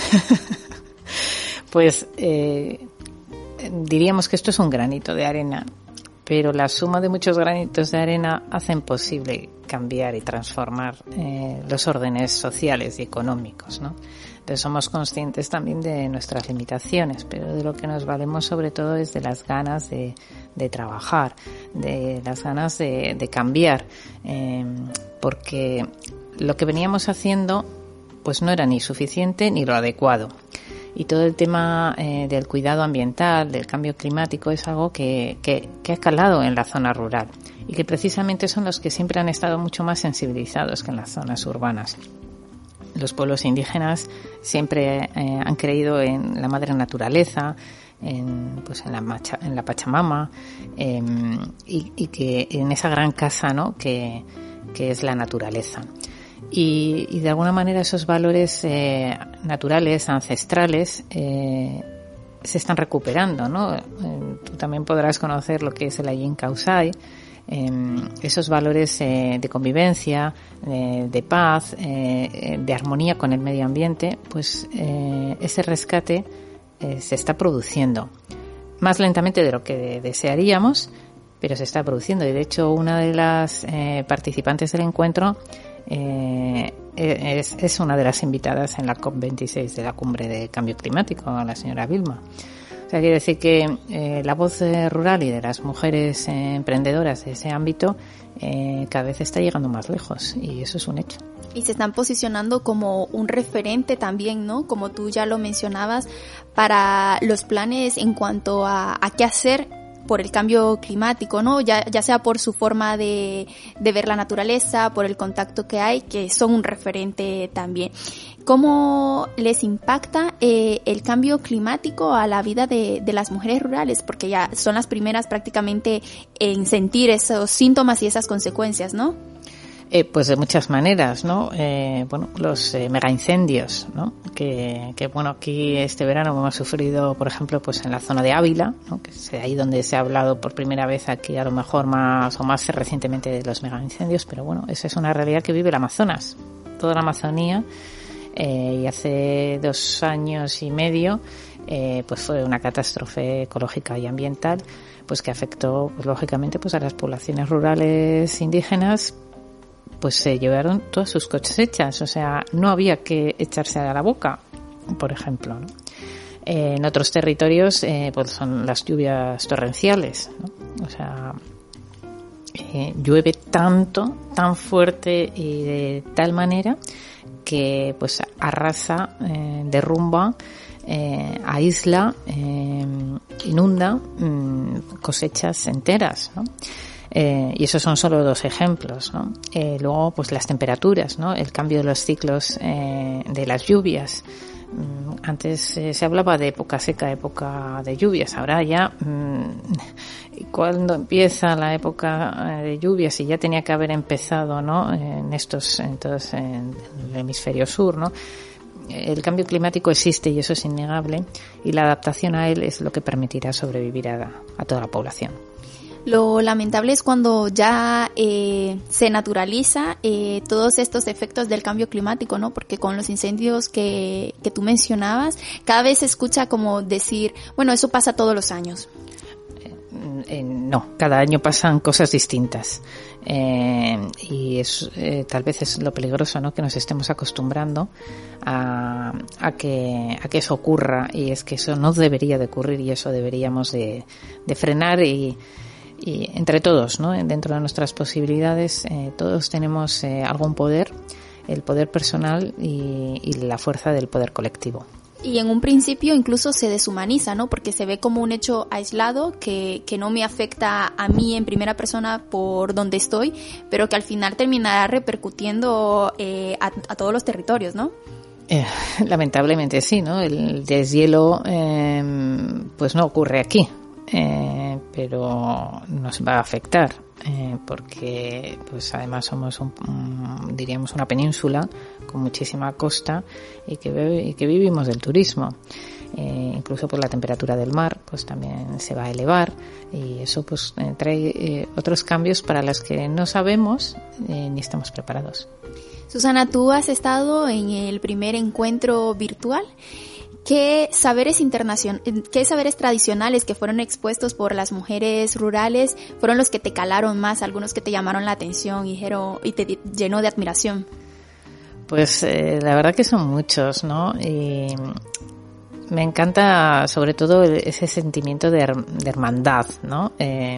Pues diríamos que esto es un granito de arena, pero la suma de muchos granitos de arena hacen posible cambiar y transformar los órdenes sociales y económicos, ¿no? Entonces somos conscientes también de nuestras limitaciones, pero de lo que nos valemos sobre todo es de las ganas de trabajar, de las ganas de cambiar, porque lo que veníamos haciendo pues no era ni suficiente ni lo adecuado. Y todo el tema del cuidado ambiental, del cambio climático, es algo que ha calado en la zona rural y que precisamente son los que siempre han estado mucho más sensibilizados que en las zonas urbanas. Los pueblos indígenas siempre han creído en la madre naturaleza, en la Pachamama, y que en esa gran casa, ¿no?, que es la naturaleza. Y de alguna manera esos valores naturales, ancestrales, se están recuperando, ¿no? Tú también podrás conocer lo que es el Ayin Kausai, esos valores de convivencia, de paz, de armonía con el medio ambiente, pues ese rescate se está produciendo. Más lentamente de lo que desearíamos, pero se está produciendo. Y de hecho, una de las participantes del encuentro es una de las invitadas en la COP26 de la Cumbre de Cambio Climático, la señora Vilma. O sea, quiere decir que la voz rural y de las mujeres emprendedoras de ese ámbito cada vez está llegando más lejos, y eso es un hecho. Y se están posicionando como un referente también, ¿no? Como tú ya lo mencionabas, para los planes en cuanto a qué hacer por el cambio climático, ¿no? Ya sea por su forma de ver la naturaleza, por el contacto que hay, que son un referente también. ¿Cómo les impacta el cambio climático a la vida de las mujeres rurales? Porque ya son las primeras prácticamente en sentir esos síntomas y esas consecuencias, ¿no? Pues de muchas maneras, ¿no? Los megaincendios, ¿no? Que bueno, aquí este verano hemos sufrido, por ejemplo, pues en la zona de Ávila, ¿no? Que es ahí donde se ha hablado por primera vez aquí, a lo mejor más recientemente, de los megaincendios, pero bueno, esa es una realidad que vive el Amazonas, toda la Amazonía, y hace 2 años y medio, pues fue una catástrofe ecológica y ambiental, pues que afectó, pues lógicamente, pues a las poblaciones rurales indígenas. Pues se llevaron todas sus cosechas, o sea, no había que echarse a la boca, por ejemplo, ¿no? En otros territorios, pues son las lluvias torrenciales, ¿no? O sea, llueve tanto, tan fuerte y de tal manera que pues arrasa, derrumba, aísla, inunda cosechas enteras, ¿no? Y esos son solo 2 ejemplos, ¿no? Luego, pues las temperaturas, ¿no? El cambio de los ciclos de las lluvias. Antes se hablaba de época seca, época de lluvias. Ahora ya, cuando empieza la época de lluvias, y ya tenía que haber empezado, ¿no? En el hemisferio sur, ¿no? El cambio climático existe y eso es innegable, y la adaptación a él es lo que permitirá sobrevivir a toda la población. Lo lamentable es cuando ya se naturaliza todos estos efectos del cambio climático, ¿no? Porque con los incendios que tú mencionabas, cada vez se escucha como decir, bueno, eso pasa todos los años. No, cada año pasan cosas distintas. Y tal vez es lo peligroso, ¿no? Que nos estemos acostumbrando a que eso ocurra, y es que eso no debería de ocurrir, y eso deberíamos de frenar, y entre todos, ¿no? Dentro de nuestras posibilidades, todos tenemos algún poder, el poder personal y la fuerza del poder colectivo. Y en un principio incluso se deshumaniza, ¿no? Porque se ve como un hecho aislado que no me afecta a mí en primera persona por donde estoy, pero que al final terminará repercutiendo a todos los territorios, ¿no? Lamentablemente sí, ¿no? El deshielo pues no ocurre aquí. Pero nos va a afectar, porque pues además somos diríamos una península con muchísima costa y que vivimos del turismo. Incluso por la temperatura del mar pues también se va a elevar, y eso pues trae otros cambios para los que no sabemos ni estamos preparados. Susana, tú has estado en el primer encuentro virtual. ¿Qué saberes tradicionales que fueron expuestos por las mujeres rurales fueron los que te calaron más, algunos que te llamaron la atención y te llenó de admiración? Pues la verdad que son muchos, ¿no? Y me encanta sobre todo ese sentimiento de hermandad, ¿no?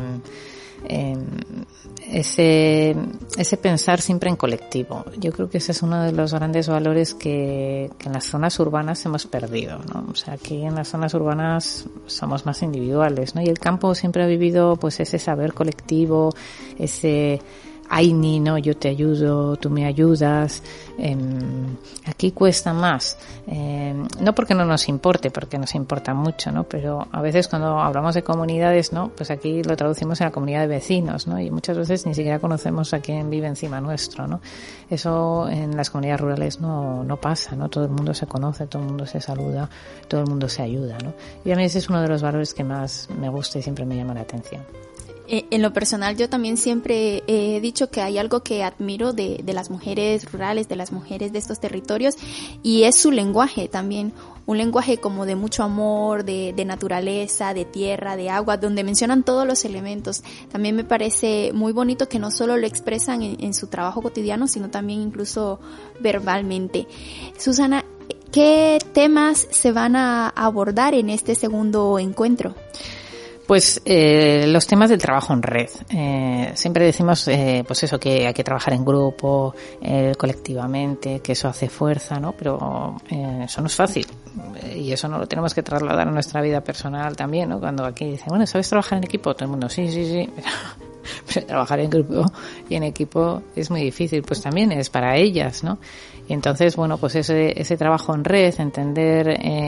Ese pensar siempre en colectivo. Yo creo que ese es uno de los grandes valores que en las zonas urbanas hemos perdido, ¿no? O sea, aquí en las zonas urbanas somos más individuales, ¿no? Y el campo siempre ha vivido pues ese saber colectivo, ese Aini, ¿no? Yo te ayudo, tú me ayudas. Aquí cuesta más, no porque no nos importe, porque nos importa mucho, ¿no? Pero a veces cuando hablamos de comunidades, ¿no? Pues aquí lo traducimos en la comunidad de vecinos, ¿no? Y muchas veces ni siquiera conocemos a quién vive encima nuestro, ¿no? Eso en las comunidades rurales no pasa, ¿no? Todo el mundo se conoce, todo el mundo se saluda, todo el mundo se ayuda, ¿no? Y a mí ese es uno de los valores que más me gusta y siempre me llama la atención. En lo personal, yo también siempre he dicho que hay algo que admiro de las mujeres rurales, de las mujeres de estos territorios, y es su lenguaje también. Un lenguaje como de mucho amor, de naturaleza, de tierra, de agua, donde mencionan todos los elementos. También me parece muy bonito que no solo lo expresan en su trabajo cotidiano, sino también incluso verbalmente. Susana, ¿qué temas se van a abordar en este segundo encuentro? Pues los temas del trabajo en red. Siempre decimos pues eso, que hay que trabajar en grupo, colectivamente, que eso hace fuerza, ¿no? Pero eso no es fácil, y eso no lo tenemos que trasladar a nuestra vida personal también, ¿no? Cuando aquí dicen, bueno, ¿sabes trabajar en equipo? Todo el mundo, sí. Pero trabajar en grupo y en equipo es muy difícil, pues también es para ellas, ¿no? Y entonces, bueno, pues ese trabajo en red, entender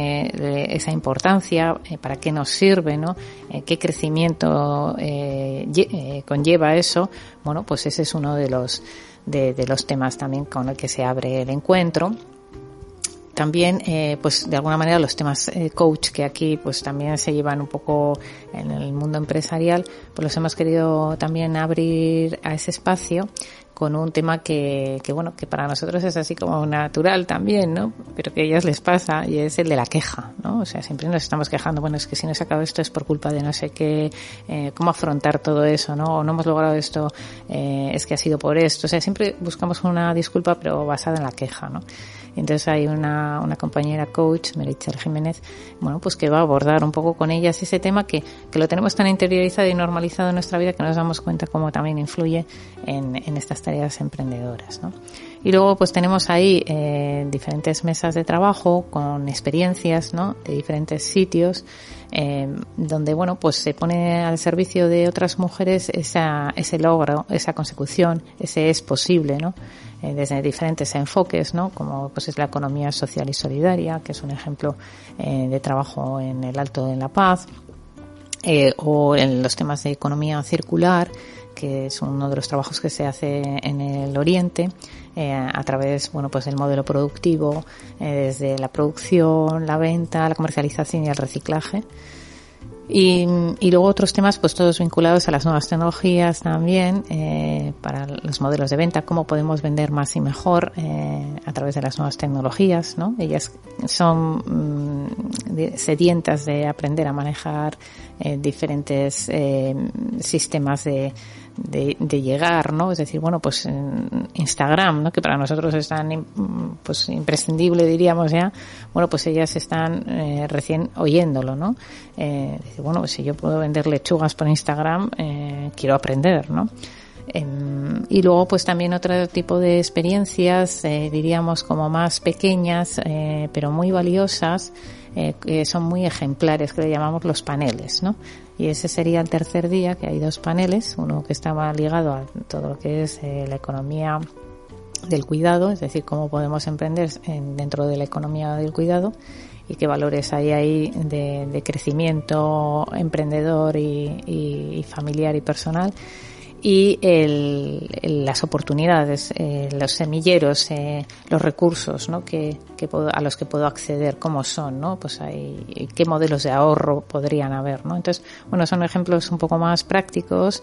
esa importancia, para qué nos sirve, ¿no? Qué crecimiento conlleva eso, bueno, pues ese es uno de los temas también con el que se abre el encuentro. También, pues de alguna manera los temas coach, que aquí pues también se llevan un poco en el mundo empresarial, pues los hemos querido también abrir a ese espacio con un tema que bueno, que para nosotros es así como natural también, ¿no? Pero que a ellas les pasa, y es el de la queja, ¿no? O sea, siempre nos estamos quejando, bueno, es que si no se acaba esto es por culpa de no sé qué, cómo afrontar todo eso, ¿no? O no hemos logrado esto, es que ha sido por esto. O sea, siempre buscamos una disculpa, pero basada en la queja, ¿no? Y entonces hay una compañera coach, Meritxell Jiménez, bueno, pues que va a abordar un poco con ellas ese tema que lo tenemos tan interiorizado y normalizado en nuestra vida que nos damos cuenta cómo también influye en estas tareas emprendedoras, ¿no? Y luego pues tenemos ahí diferentes mesas de trabajo con experiencias, ¿no? De diferentes sitios, donde bueno, pues se pone al servicio de otras mujeres ese logro, esa consecución, ese es posible, ¿no? Desde diferentes enfoques, ¿no? Como pues es la economía social y solidaria, que es un ejemplo de trabajo en el Alto de la Paz, o en los temas de economía circular, que es uno de los trabajos que se hace en el Oriente, a través, bueno, pues del modelo productivo, desde la producción, la venta, la comercialización y el reciclaje. Y luego otros temas, pues todos vinculados a las nuevas tecnologías también, para los modelos de venta, cómo podemos vender más y mejor a través de las nuevas tecnologías, ¿no? Ellas son sedientas de aprender a manejar diferentes sistemas de llegar, ¿no? Es decir, bueno, pues Instagram, ¿no? Que para nosotros es tan pues imprescindible, diríamos ya. Bueno, pues ellas están recién oyéndolo, ¿no? Bueno, pues si yo puedo vender lechugas por Instagram, quiero aprender, ¿no? Y luego pues también otro tipo de experiencias, diríamos como más pequeñas, pero muy valiosas, que son muy ejemplares, que le llamamos los paneles, ¿no? Y ese sería el tercer día, que hay 2 paneles, uno que estaba ligado a todo lo que es la economía del cuidado, es decir, cómo podemos emprender dentro de la economía del cuidado y qué valores hay ahí de crecimiento emprendedor y familiar y personal. Y las oportunidades, los semilleros, los recursos, ¿no? A los que puedo acceder, cómo son, ¿no? Pues qué modelos de ahorro podrían haber, ¿no? Entonces, bueno, son ejemplos un poco más prácticos,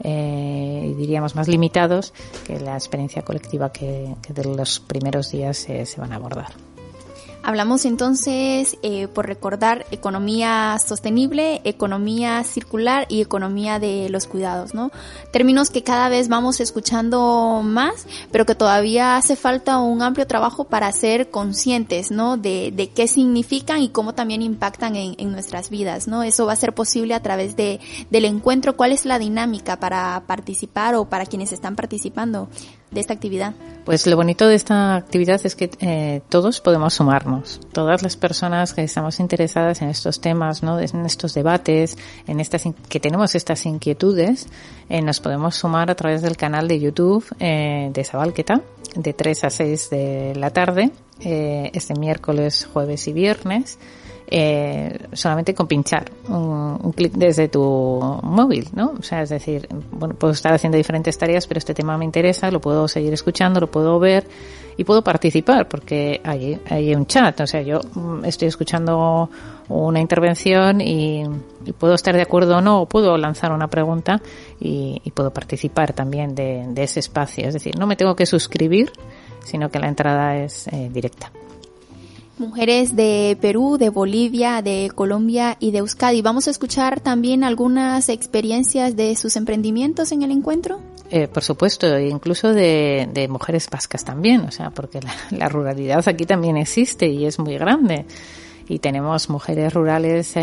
y diríamos más limitados que la experiencia colectiva que de los primeros días se van a abordar. Hablamos entonces, por recordar, economía sostenible, economía circular y economía de los cuidados, ¿no? Términos que cada vez vamos escuchando más, pero que todavía hace falta un amplio trabajo para ser conscientes, ¿no? De qué significan y cómo también impactan en nuestras vidas, ¿no? Eso va a ser posible a través del encuentro. ¿Cuál es la dinámica para participar o para quienes están participando de esta actividad? Pues lo bonito de esta actividad es que todos podemos sumarnos. Todas las personas que estamos interesadas en estos temas, ¿no? En estos debates, que tenemos estas inquietudes, nos podemos sumar a través del canal de YouTube de Zabalketa, de 3 a 6 de la tarde, este miércoles, jueves y viernes. Solamente con pinchar un clic desde tu móvil, ¿no? O sea, es decir, bueno, puedo estar haciendo diferentes tareas, pero este tema me interesa, lo puedo seguir escuchando, lo puedo ver y puedo participar porque hay un chat. O sea, yo estoy escuchando una intervención y puedo estar de acuerdo o no, o puedo lanzar una pregunta y puedo participar también de ese espacio. Es decir, no me tengo que suscribir, sino que la entrada es directa. Mujeres de Perú, de Bolivia, de Colombia y de Euskadi. ¿Vamos a escuchar también algunas experiencias de sus emprendimientos en el encuentro? Por supuesto, incluso de mujeres vascas también, o sea, porque la ruralidad aquí también existe y es muy grande. Y tenemos mujeres rurales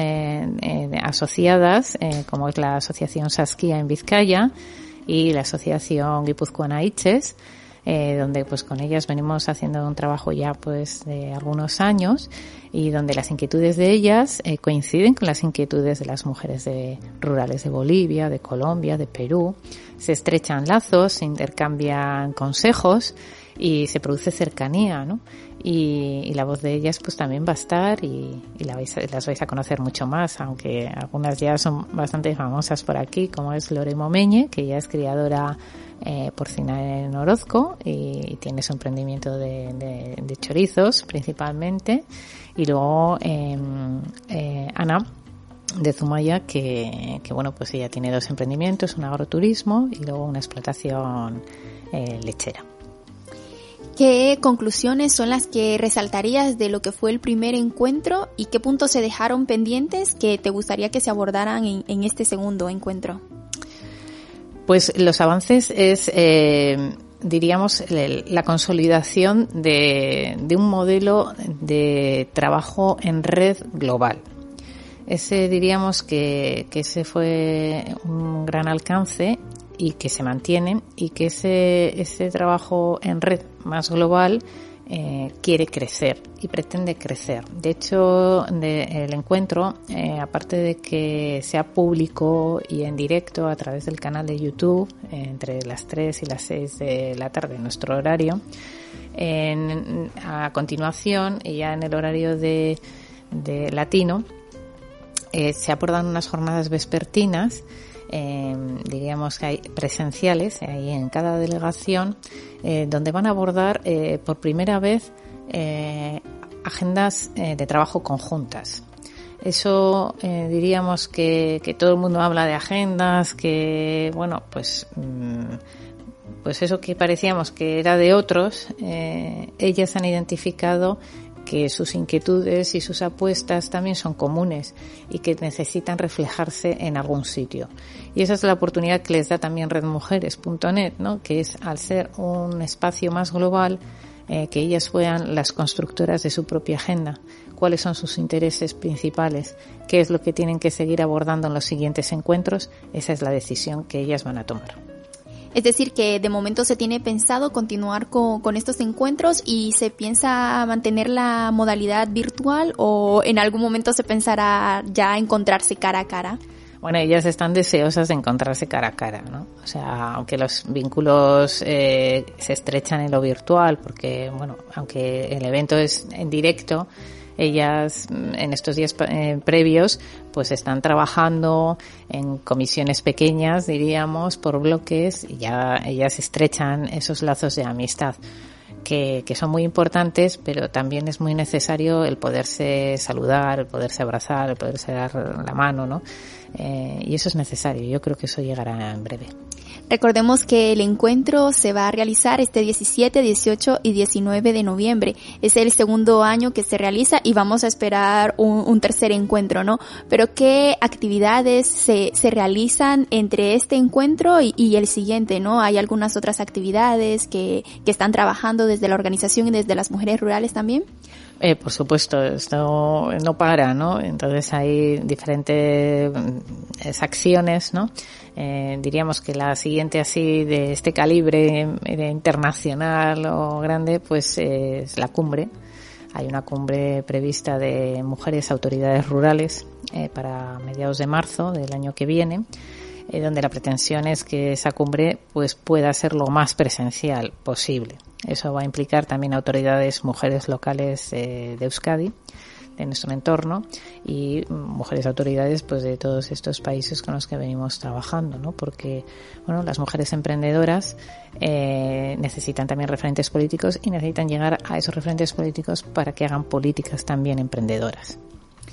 asociadas, como es la Asociación Saskia en Vizcaya y la Asociación Guipuzcoana Itches, donde pues con ellas venimos haciendo un trabajo ya pues de algunos años y donde las inquietudes de ellas coinciden con las inquietudes de las mujeres rurales de Bolivia, de Colombia, de Perú. Se estrechan lazos, se intercambian consejos y se produce cercanía, ¿no? Y la voz de ellas pues también va a estar y las vais a conocer mucho más, aunque algunas ya son bastante famosas por aquí, como es Lore Momeñe, que ya es criadora porcina en Orozco y tiene su emprendimiento de chorizos principalmente, y luego Ana de Zumaya, que bueno, pues ella tiene 2 emprendimientos, un agroturismo y luego una explotación lechera. ¿Qué conclusiones son las que resaltarías de lo que fue el primer encuentro y qué puntos se dejaron pendientes que te gustaría que se abordaran en este segundo encuentro? Pues los avances es, diríamos, la consolidación de un modelo de trabajo en red global. Ese diríamos que ese fue un gran alcance y que se mantiene, y que ese trabajo en red más global quiere crecer y pretende crecer. De hecho, el encuentro, aparte de que sea público y en directo a través del canal de YouTube, entre las 3 y las 6 de la tarde, nuestro horario, a continuación, y ya en el horario de latino, se abordan unas jornadas vespertinas, diríamos que hay presenciales ahí en cada delegación, donde van a abordar por primera vez agendas de trabajo conjuntas. Eso diríamos que todo el mundo habla de agendas, que bueno, pues eso que parecíamos que era de otros, ellas han identificado que sus inquietudes y sus apuestas también son comunes y que necesitan reflejarse en algún sitio. Y esa es la oportunidad que les da también redmujeres.net, ¿no? Que es, al ser un espacio más global, que ellas fueran las constructoras de su propia agenda. ¿Cuáles son sus intereses principales? ¿Qué es lo que tienen que seguir abordando en los siguientes encuentros? Esa es la decisión que ellas van a tomar. Es decir, que de momento se tiene pensado continuar con estos encuentros y se piensa mantener la modalidad virtual, o en algún momento se pensará ya encontrarse cara a cara. Bueno, ellas están deseosas de encontrarse cara a cara, ¿no? O sea, aunque los vínculos se estrechan en lo virtual, porque, bueno, aunque el evento es en directo, ellas en estos días previos pues están trabajando en comisiones pequeñas, diríamos, por bloques, y ya ellas estrechan esos lazos de amistad que son muy importantes, pero también es muy necesario el poderse saludar, el poderse abrazar, el poderse dar la mano, ¿no? Y eso es necesario. Yo creo que eso llegará en breve. Recordemos que el encuentro se va a realizar este 17, 18 y 19 de noviembre. Es el segundo año que se realiza y vamos a esperar un tercer encuentro, ¿no? Pero ¿qué actividades se realizan entre este encuentro y el siguiente, ¿no? ¿Hay algunas otras actividades que están trabajando desde la organización y desde las mujeres rurales también? Por supuesto, esto no para, ¿no? Entonces hay diferentes acciones, ¿no? Diríamos que la siguiente así de este calibre internacional o grande, pues es la cumbre. Hay una cumbre prevista de mujeres autoridades rurales para mediados de marzo del año que viene, donde la pretensión es que esa cumbre pues pueda ser lo más presencial posible. Eso va a implicar también autoridades mujeres locales de Euskadi, de nuestro entorno, y mujeres autoridades pues de todos estos países con los que venimos trabajando, ¿no? Porque bueno, las mujeres emprendedoras necesitan también referentes políticos y necesitan llegar a esos referentes políticos para que hagan políticas también emprendedoras.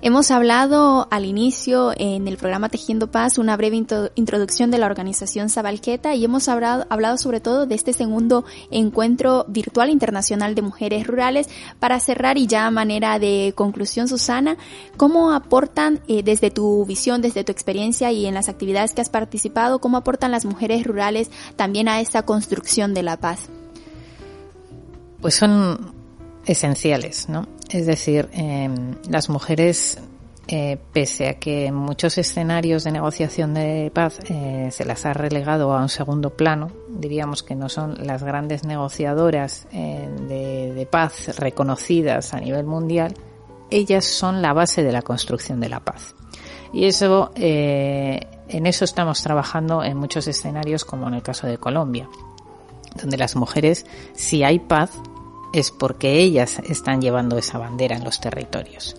Hemos hablado al inicio en el programa Tejiendo Paz una breve introducción de la organización Zabalqueta y hemos hablado sobre todo de este segundo encuentro virtual internacional de mujeres rurales. Para cerrar y ya a manera de conclusión, Susana, ¿cómo aportan desde tu visión, desde tu experiencia y en las actividades que has participado, cómo aportan las mujeres rurales también a esta construcción de la paz? Pues son esenciales, ¿no? Es decir, las mujeres, pese a que en muchos escenarios de negociación de paz se las ha relegado a un segundo plano, diríamos que no son las grandes negociadoras de paz reconocidas a nivel mundial, ellas son la base de la construcción de la paz. Y eso, en eso estamos trabajando en muchos escenarios, como en el caso de Colombia, donde las mujeres, si hay paz, es porque ellas están llevando esa bandera en los territorios.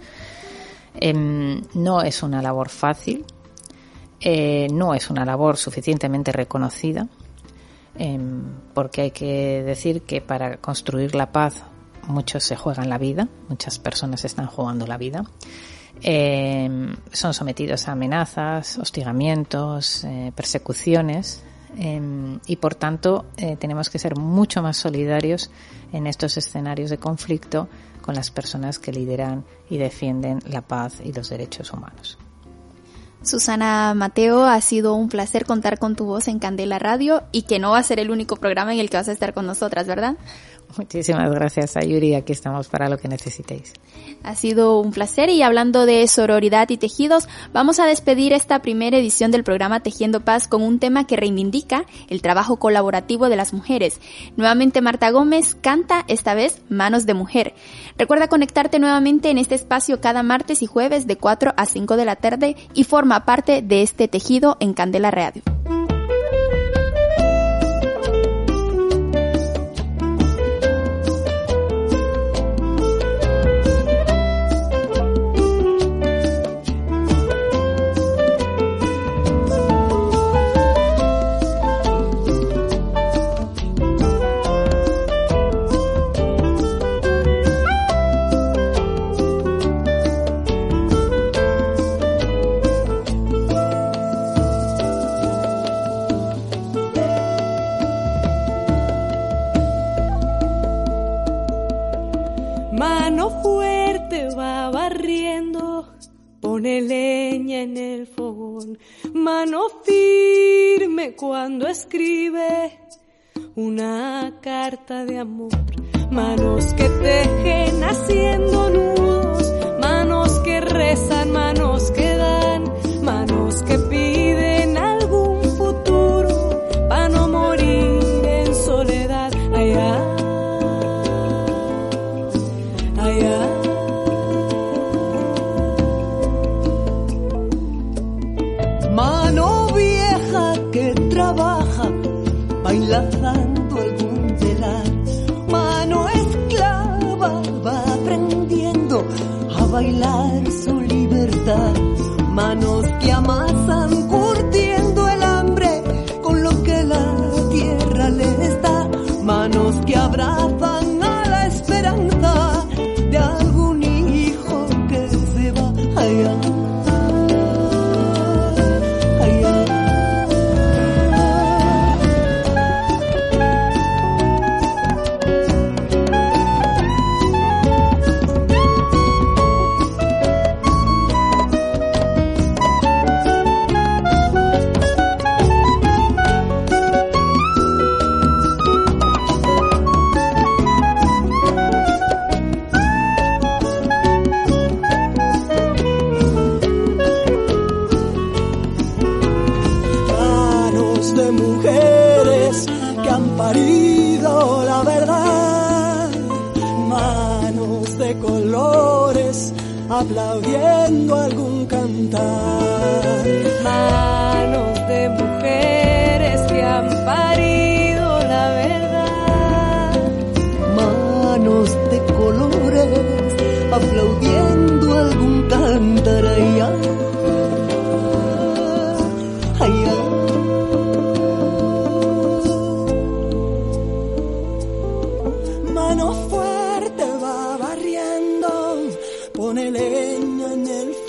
No es una labor fácil, no es una labor suficientemente reconocida, porque hay que decir que para construir la paz muchos se juegan la vida, muchas personas están jugando la vida. Son sometidos a amenazas, hostigamientos, persecuciones, y por tanto tenemos que ser mucho más solidarios en estos escenarios de conflicto con las personas que lideran y defienden la paz y los derechos humanos. Susana Mateo, ha sido un placer contar con tu voz en Candela Radio y que no va a ser el único programa en el que vas a estar con nosotras, ¿verdad? Muchísimas gracias, Ayuri. Aquí estamos para lo que necesitéis. Ha sido un placer y hablando de sororidad y tejidos, vamos a despedir esta primera edición del programa Tejiendo Paz con un tema que reivindica el trabajo colaborativo de las mujeres. Nuevamente Marta Gómez canta, esta vez Manos de Mujer. Recuerda conectarte nuevamente en este espacio cada martes y jueves de 4 a 5 de la tarde y forma parte de este tejido en Candela Radio. Mano fuerte va barriendo, pone leña en el fogón. Mano firme cuando escribe una carta de amor. Manos que tejen haciendo nudos, manos que rezan, manos que dan, manos que piden algún futuro para no morir en soledad. Allá. Mano vieja que trabaja, bailando algún telar. Mano esclava va aprendiendo a bailar su libertad. Manos que amasan curtiendo el hambre con lo que la tierra les da. Manos que abrazan a la esperanza de algún hijo que se va allá. Parido la verdad, manos de colores aplaudiendo algún cantar. Manos de mujeres que han parido la verdad. Manos de colores aplaudiendo algún cantar. Allá, allá. Mano fuerte va barriendo, pone leña en el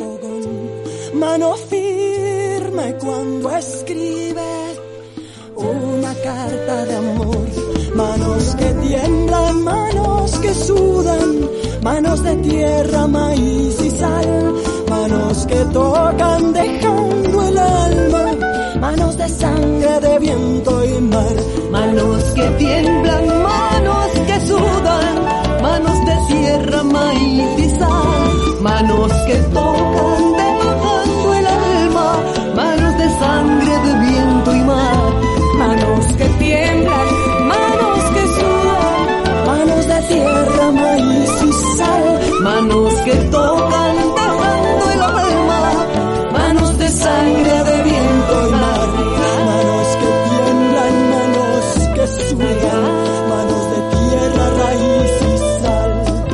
mano firme cuando escribe una carta de amor. Manos que tiemblan, manos que sudan, manos de tierra, maíz y sal, manos que tocan dejando el alma, manos de sangre, de viento y mar, manos que tiemblan, manos que sudan, manos de tierra, maíz y sal, manos que tocan dejando el alma, manos de sangre, de viento y mar, manos que tiemblan, manos que sudan, manos de tierra, maíz y sal, manos que tocan dejando el alma, manos de sangre, de viento y mar, manos que tiemblan, manos que sudan, manos de tierra, raíz y sal.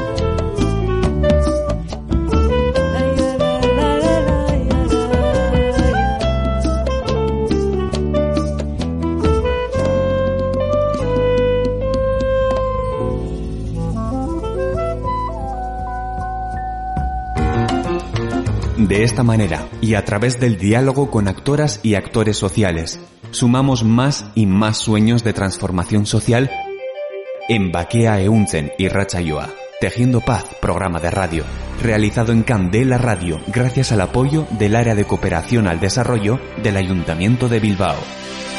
De esta manera, y a través del diálogo con actoras y actores sociales, sumamos más y más sueños de transformación social en Bakea Ehuntzen y Ratsaioa, Tejiendo Paz, programa de radio, realizado en Candela Radio gracias al apoyo del Área de Cooperación al Desarrollo del Ayuntamiento de Bilbao.